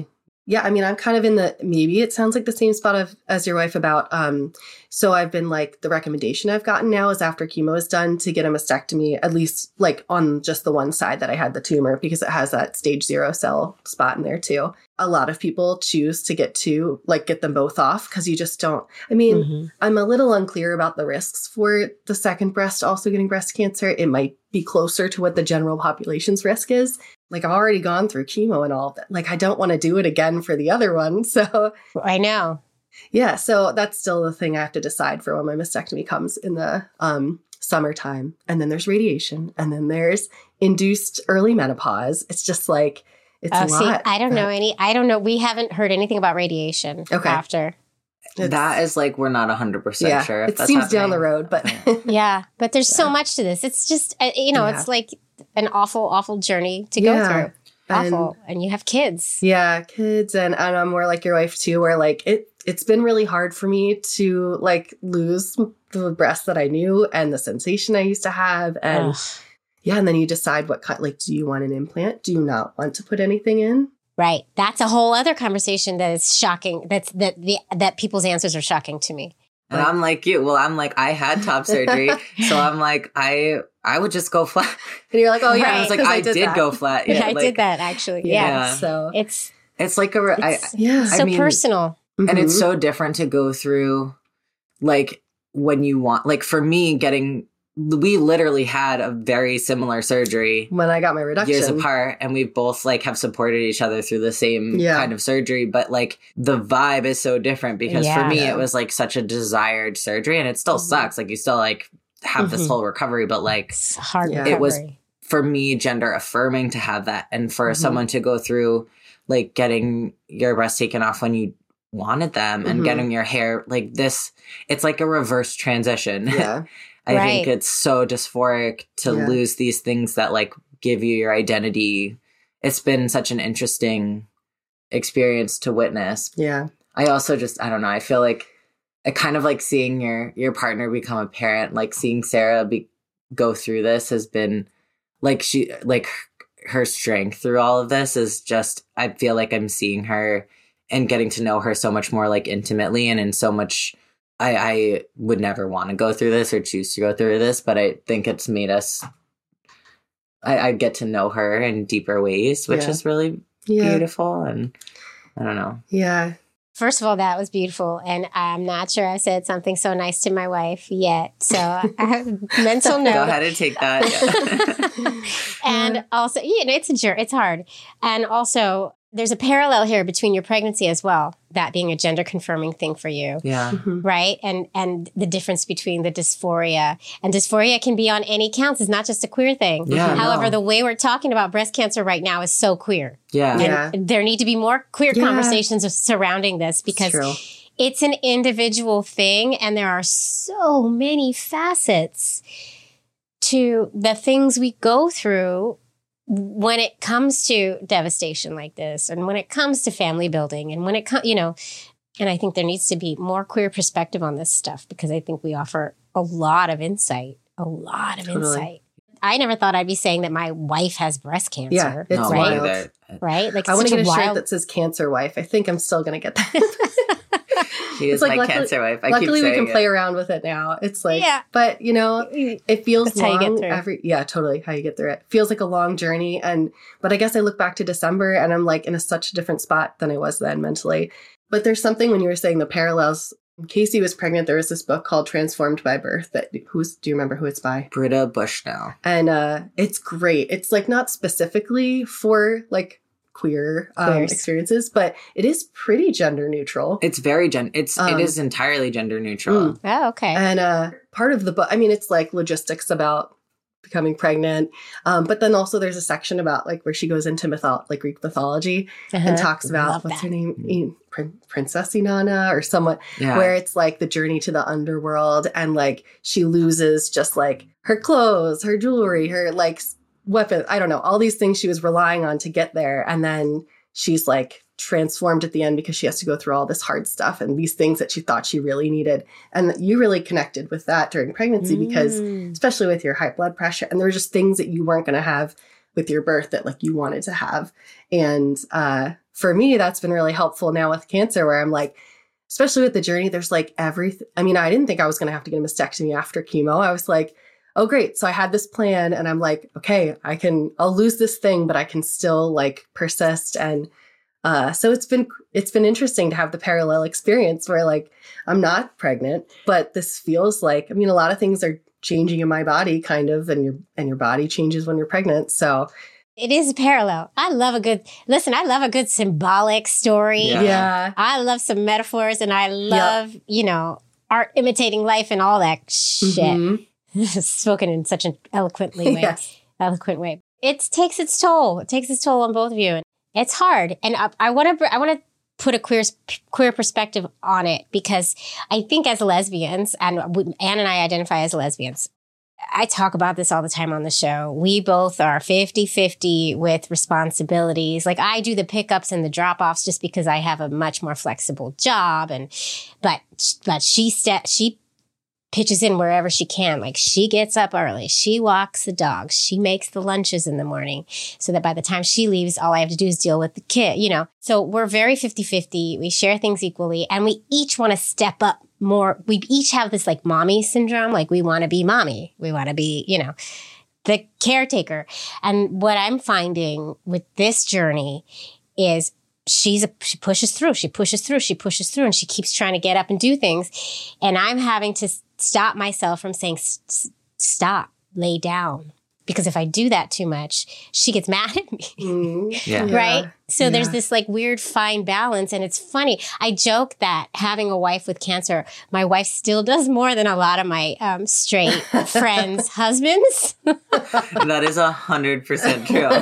Speaker 6: Yeah, I mean, I'm kind of in the, maybe it sounds like the same spot of, as your wife about, um, so I've been like, the recommendation I've gotten now is after chemo is done to get a mastectomy, at least like on just the one side that I had the tumor, because it has that stage zero cell spot in there too. A lot of people choose to get two, like get them both off because you just don't, I mean,
Speaker 3: Mm-hmm.
Speaker 6: I'm a little unclear about the risks for the second breast also getting breast cancer. It might be closer to what the general population's risk is. Like I've already gone through chemo and all of that. Like I don't want to do it again for the other one. So
Speaker 3: I know.
Speaker 6: yeah, so that's still the thing I have to decide for when my mastectomy comes in the um, summertime. And then there's radiation. And then there's induced early menopause. It's just like, it's
Speaker 3: Oh,
Speaker 6: a
Speaker 3: see,
Speaker 6: lot.
Speaker 3: I don't know
Speaker 6: that-
Speaker 3: any, I don't know. We haven't heard anything about radiation
Speaker 6: Okay.
Speaker 3: after.
Speaker 6: It's-
Speaker 5: That is like, we're not one hundred percent
Speaker 6: yeah,
Speaker 5: sure. if
Speaker 6: it
Speaker 5: that's
Speaker 6: seems down
Speaker 5: happening.
Speaker 6: the road, but
Speaker 3: Yeah. But there's so much to this. It's just, uh, you know,
Speaker 6: Yeah.
Speaker 3: it's like an awful, awful journey to
Speaker 6: Yeah.
Speaker 3: go through.
Speaker 6: And-
Speaker 3: Awful. And you have kids.
Speaker 6: yeah, kids. And, and I'm more like your wife too, where like it, it's been really hard for me to like lose the breast that I knew and the sensation I used to have. And
Speaker 3: Ugh.
Speaker 6: yeah, and then you decide what kind, like, do you want an implant? Do you not want to put anything in?
Speaker 3: Right. That's a whole other conversation that is shocking. That's that the that people's answers are shocking to me.
Speaker 5: And I'm like you. Well, I'm like, I had top surgery. So I'm like, I I would just go flat.
Speaker 6: And you're like, oh yeah,
Speaker 3: Right.
Speaker 5: I was like,
Speaker 6: 'cause
Speaker 5: I, did,
Speaker 6: that.
Speaker 5: go flat.
Speaker 3: Yeah,
Speaker 5: Yeah,
Speaker 3: I
Speaker 5: like,
Speaker 3: did that actually. Yeah.
Speaker 5: Yeah.
Speaker 6: So
Speaker 3: It's
Speaker 5: It's like a, I,
Speaker 3: it's
Speaker 6: yeah,
Speaker 3: so
Speaker 5: mean-
Speaker 3: personal.
Speaker 5: and it's
Speaker 6: Mhm.
Speaker 5: so different to go through, like when you want, like for me, getting, we literally had a very similar surgery
Speaker 6: when I got my reduction.
Speaker 5: years apart, and we both like have supported each other through the same
Speaker 6: Yeah.
Speaker 5: kind of surgery, but like the vibe is so different because
Speaker 3: Yeah.
Speaker 5: for me
Speaker 6: Yeah.
Speaker 5: it was like such a desired surgery, and it still
Speaker 6: Mhm.
Speaker 5: sucks, like you still like have this
Speaker 3: Mhm.
Speaker 5: whole recovery, but like
Speaker 3: It's hard
Speaker 6: Yeah.
Speaker 3: recovery.
Speaker 5: It was- for me gender affirming to have that, and for
Speaker 6: Mhm.
Speaker 5: someone to go through like getting your breasts taken off when you wanted them and
Speaker 6: Mhm.
Speaker 5: getting your hair like this, it's like a reverse transition.
Speaker 6: Yeah.
Speaker 5: I think
Speaker 3: Right.
Speaker 5: it's so dysphoric to
Speaker 6: Yeah.
Speaker 5: lose these things that like give you your identity. It's been such an interesting experience to witness.
Speaker 6: Yeah.
Speaker 5: I also just, I don't know, I feel like I kind of like seeing your your partner become a parent, like seeing Sarah be, go through this has been like she like her strength through all of this is just, I feel like I'm seeing her and getting to know her so much more like intimately, and in so much, I, I would never want to go through this or choose to go through this, but I think it's made us, I, I get to know her in deeper ways, which
Speaker 6: Yeah.
Speaker 5: is really
Speaker 6: Yeah.
Speaker 5: beautiful. And I don't know.
Speaker 6: Yeah.
Speaker 3: First of all, that was beautiful. And I'm not sure I said something so nice to my wife yet. So I have a mental note.
Speaker 5: Go ahead and take that. Yeah.
Speaker 3: And also, you know, it's a journey. It's hard. And also, there's a parallel here between your pregnancy as well, that being a gender confirming thing for you.
Speaker 5: Yeah.
Speaker 6: Mhm.
Speaker 3: Right. And and the difference between the dysphoria, and dysphoria can be on any counts. It's not just a queer thing.
Speaker 5: Yeah,
Speaker 3: However,
Speaker 5: no.
Speaker 3: the way we're talking about breast cancer right now is so queer.
Speaker 5: Yeah.
Speaker 6: Yeah.
Speaker 3: And there need to be more queer
Speaker 6: Yeah.
Speaker 3: conversations surrounding this because
Speaker 6: True.
Speaker 3: it's an individual thing and there are so many facets to the things we go through when it comes to devastation like this, and when it comes to family building, and when it comes, you know, and I think there needs to be more queer perspective on this stuff because I think we offer a lot of insight, a lot of
Speaker 6: Totally.
Speaker 3: insight. I never thought I'd be saying that my wife has breast cancer.
Speaker 6: Yeah, it's
Speaker 5: No,
Speaker 3: right?
Speaker 6: wild.
Speaker 5: either.
Speaker 3: Right? Like
Speaker 6: I want
Speaker 3: such
Speaker 6: to get a
Speaker 3: wild
Speaker 6: shirt that says cancer wife. I think I'm still going to get that.
Speaker 5: She is
Speaker 6: It's like
Speaker 5: my
Speaker 6: luckily-
Speaker 5: cancer wife. I
Speaker 6: Luckily,
Speaker 5: keep
Speaker 6: we can
Speaker 5: saying
Speaker 6: play
Speaker 5: it.
Speaker 6: around with it now. It's like,
Speaker 3: Yeah.
Speaker 6: but you know, it feels
Speaker 3: That's how you
Speaker 6: long
Speaker 3: get through.
Speaker 6: every, yeah, totally how you get through it. Feels like a long journey. And, but I guess I look back to December and I'm like in a such a different spot than I was then mentally. But there's something when you were saying the parallels. When Casey was pregnant, there was this book called Transformed by Birth that who's, do you remember who it's by?
Speaker 5: Britta Bushnell.
Speaker 6: And uh, it's great. It's like not specifically for like queer um,
Speaker 3: Queers.
Speaker 6: experiences, but it is pretty gender neutral.
Speaker 5: It's very gen. It's
Speaker 6: Um,
Speaker 5: it is entirely gender neutral.
Speaker 6: Mm.
Speaker 3: Oh, okay.
Speaker 6: And uh, part of the book, I mean, it's like logistics about becoming pregnant, um, but then also there's a section about like where she goes into mytho- like Greek mythology
Speaker 3: Uh-huh.
Speaker 6: and talks about
Speaker 3: Love
Speaker 6: what's
Speaker 3: that.
Speaker 6: her name, E- Prin- Princess Inanna or somewhat,
Speaker 5: Yeah.
Speaker 6: where it's like the journey to the underworld, and like she loses just like her clothes, her jewelry, her like s- weapon. I don't know, all these things she was relying on to get there, and then she's like transformed at the end because she has to go through all this hard stuff and these things that she thought she really needed. And you really connected with that during pregnancy because
Speaker 3: Mm.
Speaker 6: especially with your high blood pressure, and there were just things that you weren't going to have with your birth that like you wanted to have. And uh for me, that's been really helpful now with cancer, where I'm like, especially with the journey, there's like everything. I mean, I didn't think I was going to have to get a mastectomy after chemo. I was like, oh, great. So I had this plan and I'm like, okay, I can, I'll lose this thing, but I can still like persist. And uh, so it's been, it's been interesting to have the parallel experience where like, I'm not pregnant, but this feels like, I mean, a lot of things are changing in my body kind of, and your, and your body changes when you're pregnant. So
Speaker 3: it is parallel. I love a good, listen, I love a good symbolic story.
Speaker 5: Yeah.
Speaker 6: yeah.
Speaker 3: I love some metaphors and I love, yep. you know, art imitating life and all that shit. Mm-hmm. Spoken in such an eloquently way, yes. eloquent way. It takes its toll. It takes its toll on both of you. And it's hard. And I, I want to, I want to put a queer, queer perspective on it, because I think as lesbians, and we, Anne and I identify as lesbians, I talk about this all the time on the show. We both are fifty-fifty with responsibilities. Like I do the pickups and the drop-offs just because I have a much more flexible job. And, but, but she, st- she pitches in wherever she can. Like she gets up early. She walks the dogs. She makes the lunches in the morning so that by the time she leaves, all I have to do is deal with the kid, you know? So we're very fifty-fifty. We share things equally and we each want to step up more. We each have this like mommy syndrome. Like we want to be mommy. We want to be, you know, the caretaker. And what I'm finding with this journey is she's a, she pushes through, she pushes through, she pushes through, and she keeps trying to get up and do things. And I'm having to stop myself from saying, stop, lay down. Because if I do that too much, she gets mad at me.
Speaker 6: Mm,
Speaker 5: yeah.
Speaker 3: Right? So
Speaker 6: yeah.
Speaker 3: there's this like weird fine balance. And it's funny. I joke that having a wife with cancer, my wife still does more than a lot of my um, straight friends' husbands.
Speaker 5: That is a hundred percent true.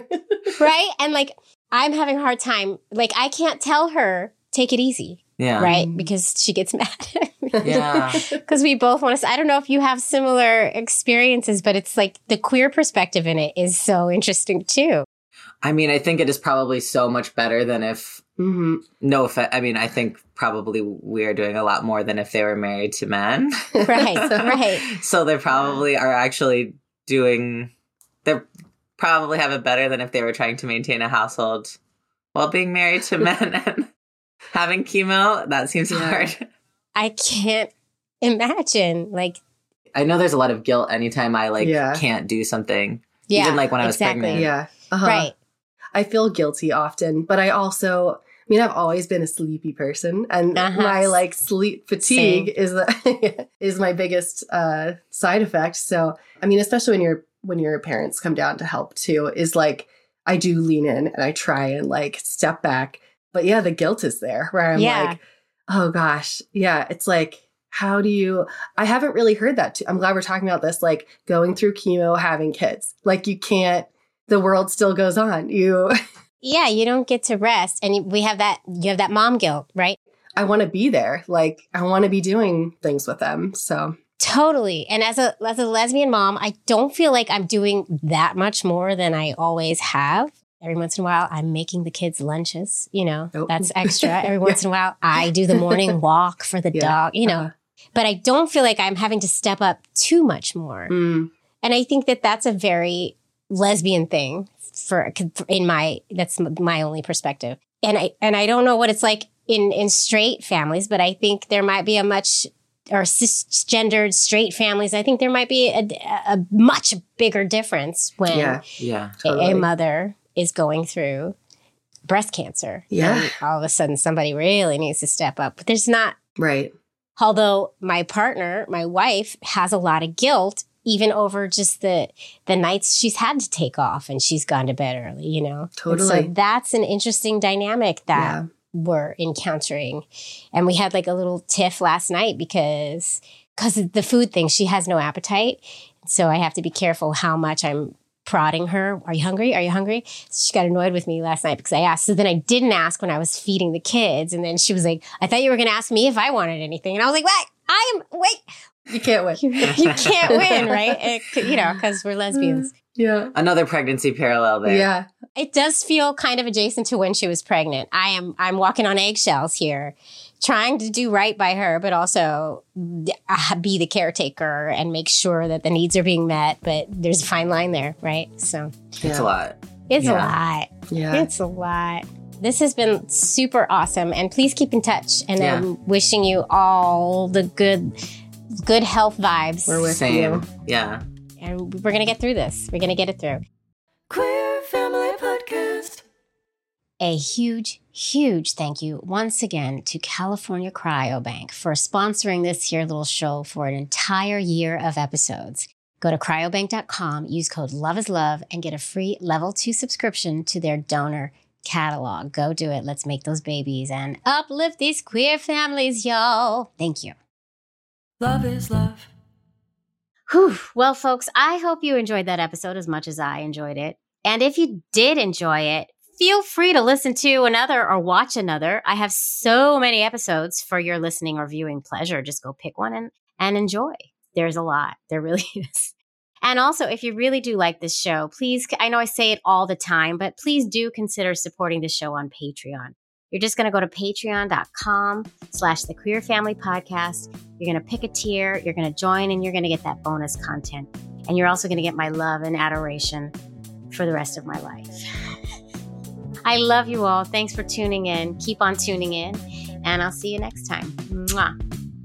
Speaker 3: Right? And like, I'm having a hard time. Like, I can't tell her, take it easy.
Speaker 5: Yeah.
Speaker 3: Right? Because she gets mad at me.
Speaker 5: Yeah.
Speaker 3: Because we both want to, I don't know if you have similar experiences, but it's like the queer perspective in it is so interesting too.
Speaker 5: I mean, I think it is probably so much better than if,
Speaker 6: mm-hmm.
Speaker 5: no offense, I mean, I think probably we are doing a lot more than if they were married to men.
Speaker 3: Right, right.
Speaker 5: So they probably are actually doing, they probably have it better than if they were trying to maintain a household while being married to men and having chemo. That seems
Speaker 6: yeah.
Speaker 5: hard.
Speaker 3: I can't imagine. Like,
Speaker 5: I know there's a lot of guilt anytime I like
Speaker 6: yeah.
Speaker 5: can't do something.
Speaker 3: yeah,
Speaker 5: Even like when I was
Speaker 3: exactly.
Speaker 5: pregnant.
Speaker 6: Yeah. Uh-huh.
Speaker 3: Right.
Speaker 6: I feel guilty often, but I also, I mean, I've always been a sleepy person, and
Speaker 3: Uh-huh.
Speaker 6: my like sleep fatigue
Speaker 3: Same.
Speaker 6: is the is my biggest uh, side effect. So, I mean, especially when your when your parents come down to help too, is like I do lean in and I try and like step back. But yeah, the guilt is there where I'm
Speaker 3: Yeah.
Speaker 6: like, oh gosh, yeah, it's like, how do you, I haven't really heard that too. I'm glad we're talking about this, like going through chemo, having kids, like you can't, the world still goes on. You,
Speaker 3: Yeah, you don't get to rest. And we have that, you have that mom guilt, right?
Speaker 6: I want to be there. Like I want to be doing things with them. So
Speaker 3: Totally. And as a, as a lesbian mom, I don't feel like I'm doing that much more than I always have. Every once in a while, I'm making the kids lunches, you know,
Speaker 6: Nope.
Speaker 3: that's extra. Every once in a while, I do the morning walk for the
Speaker 6: Yeah.
Speaker 3: dog, you know,
Speaker 6: Uh-huh.
Speaker 3: but I don't feel like I'm having to step up too much more.
Speaker 6: Mm,
Speaker 3: And I think that that's a very lesbian thing for, in my, that's my only perspective. And I, and I don't know what it's like in, in straight families, but I think there might be a much, or cisgendered straight families, I think there might be a, a much bigger difference when
Speaker 6: yeah.
Speaker 5: Yeah.
Speaker 3: a,
Speaker 6: Totally.
Speaker 3: a mother is going through breast cancer.
Speaker 6: Yeah.
Speaker 3: And all of a sudden somebody really needs to step up. But there's not,
Speaker 6: Right.
Speaker 3: although my partner, my wife, has a lot of guilt even over just the the nights she's had to take off and she's gone to bed early, you know? And
Speaker 6: Totally.
Speaker 3: so that's an interesting dynamic that
Speaker 6: Yeah.
Speaker 3: we're encountering. And we had like a little tiff last night because because of the food thing, she has no appetite. So I have to be careful how much I'm prodding her. Are you hungry? Are you hungry? So she got annoyed with me last night because I asked. So then I didn't ask when I was feeding the kids. And then she was like, I thought you were going to ask me if I wanted anything. And I was like, what? I am, wait,
Speaker 6: You can't win.
Speaker 3: you, you can't win, right? It, you know, because we're lesbians.
Speaker 6: Yeah.
Speaker 5: Another pregnancy parallel there.
Speaker 6: Yeah.
Speaker 3: It does feel kind of adjacent to when she was pregnant. I am, I'm walking on eggshells here, trying to do right by her, but also uh, be the caretaker and make sure that the needs are being met. But there's a fine line there, right? So
Speaker 5: It's a lot.
Speaker 3: it's
Speaker 5: Yeah.
Speaker 3: a lot.
Speaker 6: Yeah.
Speaker 3: It's a lot. This has been super awesome. And please keep in touch. And
Speaker 5: Yeah.
Speaker 3: I'm wishing you all the good, good health vibes.
Speaker 6: We're with
Speaker 5: Same.
Speaker 6: you.
Speaker 5: Yeah.
Speaker 3: And we're going to get through this. We're going to get it through.
Speaker 4: Queer Family Podcast.
Speaker 3: A huge, huge thank you once again to California Cryobank for sponsoring this here little show for an entire year of episodes. Go to cryobank dot com, use code LOVEISLOVE, and get a free level two subscription to their donor catalog. Go do it. Let's make those babies and uplift these queer families, y'all. Thank you.
Speaker 4: Love is love.
Speaker 3: Whew. Well, folks, I hope you enjoyed that episode as much as I enjoyed it. And if you did enjoy it, feel free to listen to another or watch another. I have so many episodes for your listening or viewing pleasure. Just go pick one and, and enjoy. There's a lot. There really is. And also, if you really do like this show, please, I know I say it all the time, but please do consider supporting the show on Patreon. You're just going to go to patreon.com slash the Queer Family Podcast. You're going to pick a tier, you're going to join, and you're going to get that bonus content. And you're also going to get my love and adoration for the rest of my life. I love you all. Thanks for tuning in. Keep on tuning in, and I'll see you next time. Mwah.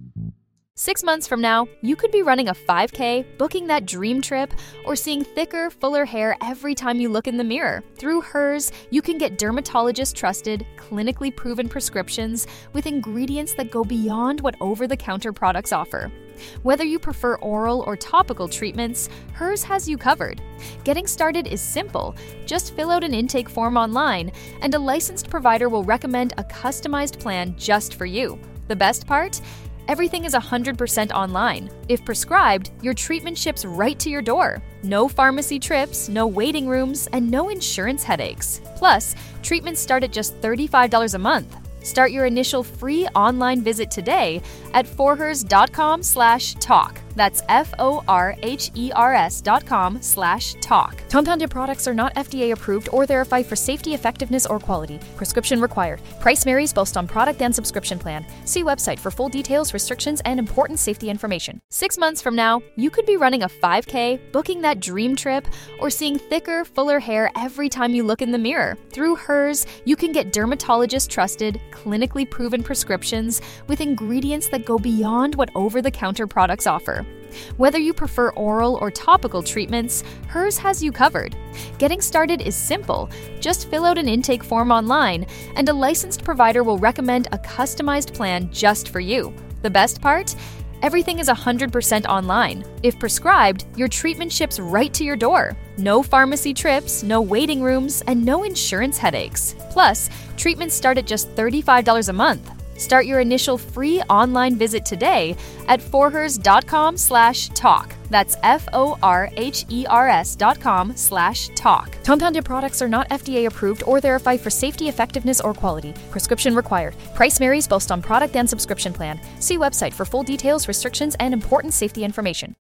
Speaker 1: Six months from now, you could be running a five K, booking that dream trip, or seeing thicker, fuller hair every time you look in the mirror. Through Hers, you can get dermatologist-trusted, clinically proven prescriptions with ingredients that go beyond what over-the-counter products offer. Whether you prefer oral or topical treatments, Hers has you covered. Getting started is simple. Just fill out an intake form online, and a licensed provider will recommend a customized plan just for you. The best part? Everything is one hundred percent online. If prescribed, your treatment ships right to your door. No pharmacy trips, no waiting rooms, and no insurance headaches. Plus, treatments start at just thirty-five dollars a month. Start your initial free online visit today at forhers.com slash talk. That's F-O-R-H-E-R-S dot com slash talk. Compounded products are not F D A approved or verified for safety, effectiveness, or quality. Prescription required. Price varies based on product and subscription plan. See website for full details, restrictions, and important safety information. Six months from now, you could be running a five K, booking that dream trip, or seeing thicker, fuller hair every time you look in the mirror. Through Hers, you can get dermatologist-trusted, clinically proven prescriptions with ingredients that go beyond what over-the-counter products offer. Whether you prefer oral or topical treatments, Hers has you covered. Getting started is simple. Just fill out an intake form online, and a licensed provider will recommend a customized plan just for you. The best part? Everything is one hundred percent online. If prescribed, your treatment ships right to your door. No pharmacy trips, no waiting rooms, and no insurance headaches. Plus, treatments start at just thirty-five dollars a month. Start your initial free online visit today at forhers.com slash talk. That's F-O-R-H-E-R-S dot com slash talk. Compounded products are not F D A approved or verified for safety, effectiveness, or quality. Prescription required. Price varies based on product and subscription plan. See website for full details, restrictions, and important safety information.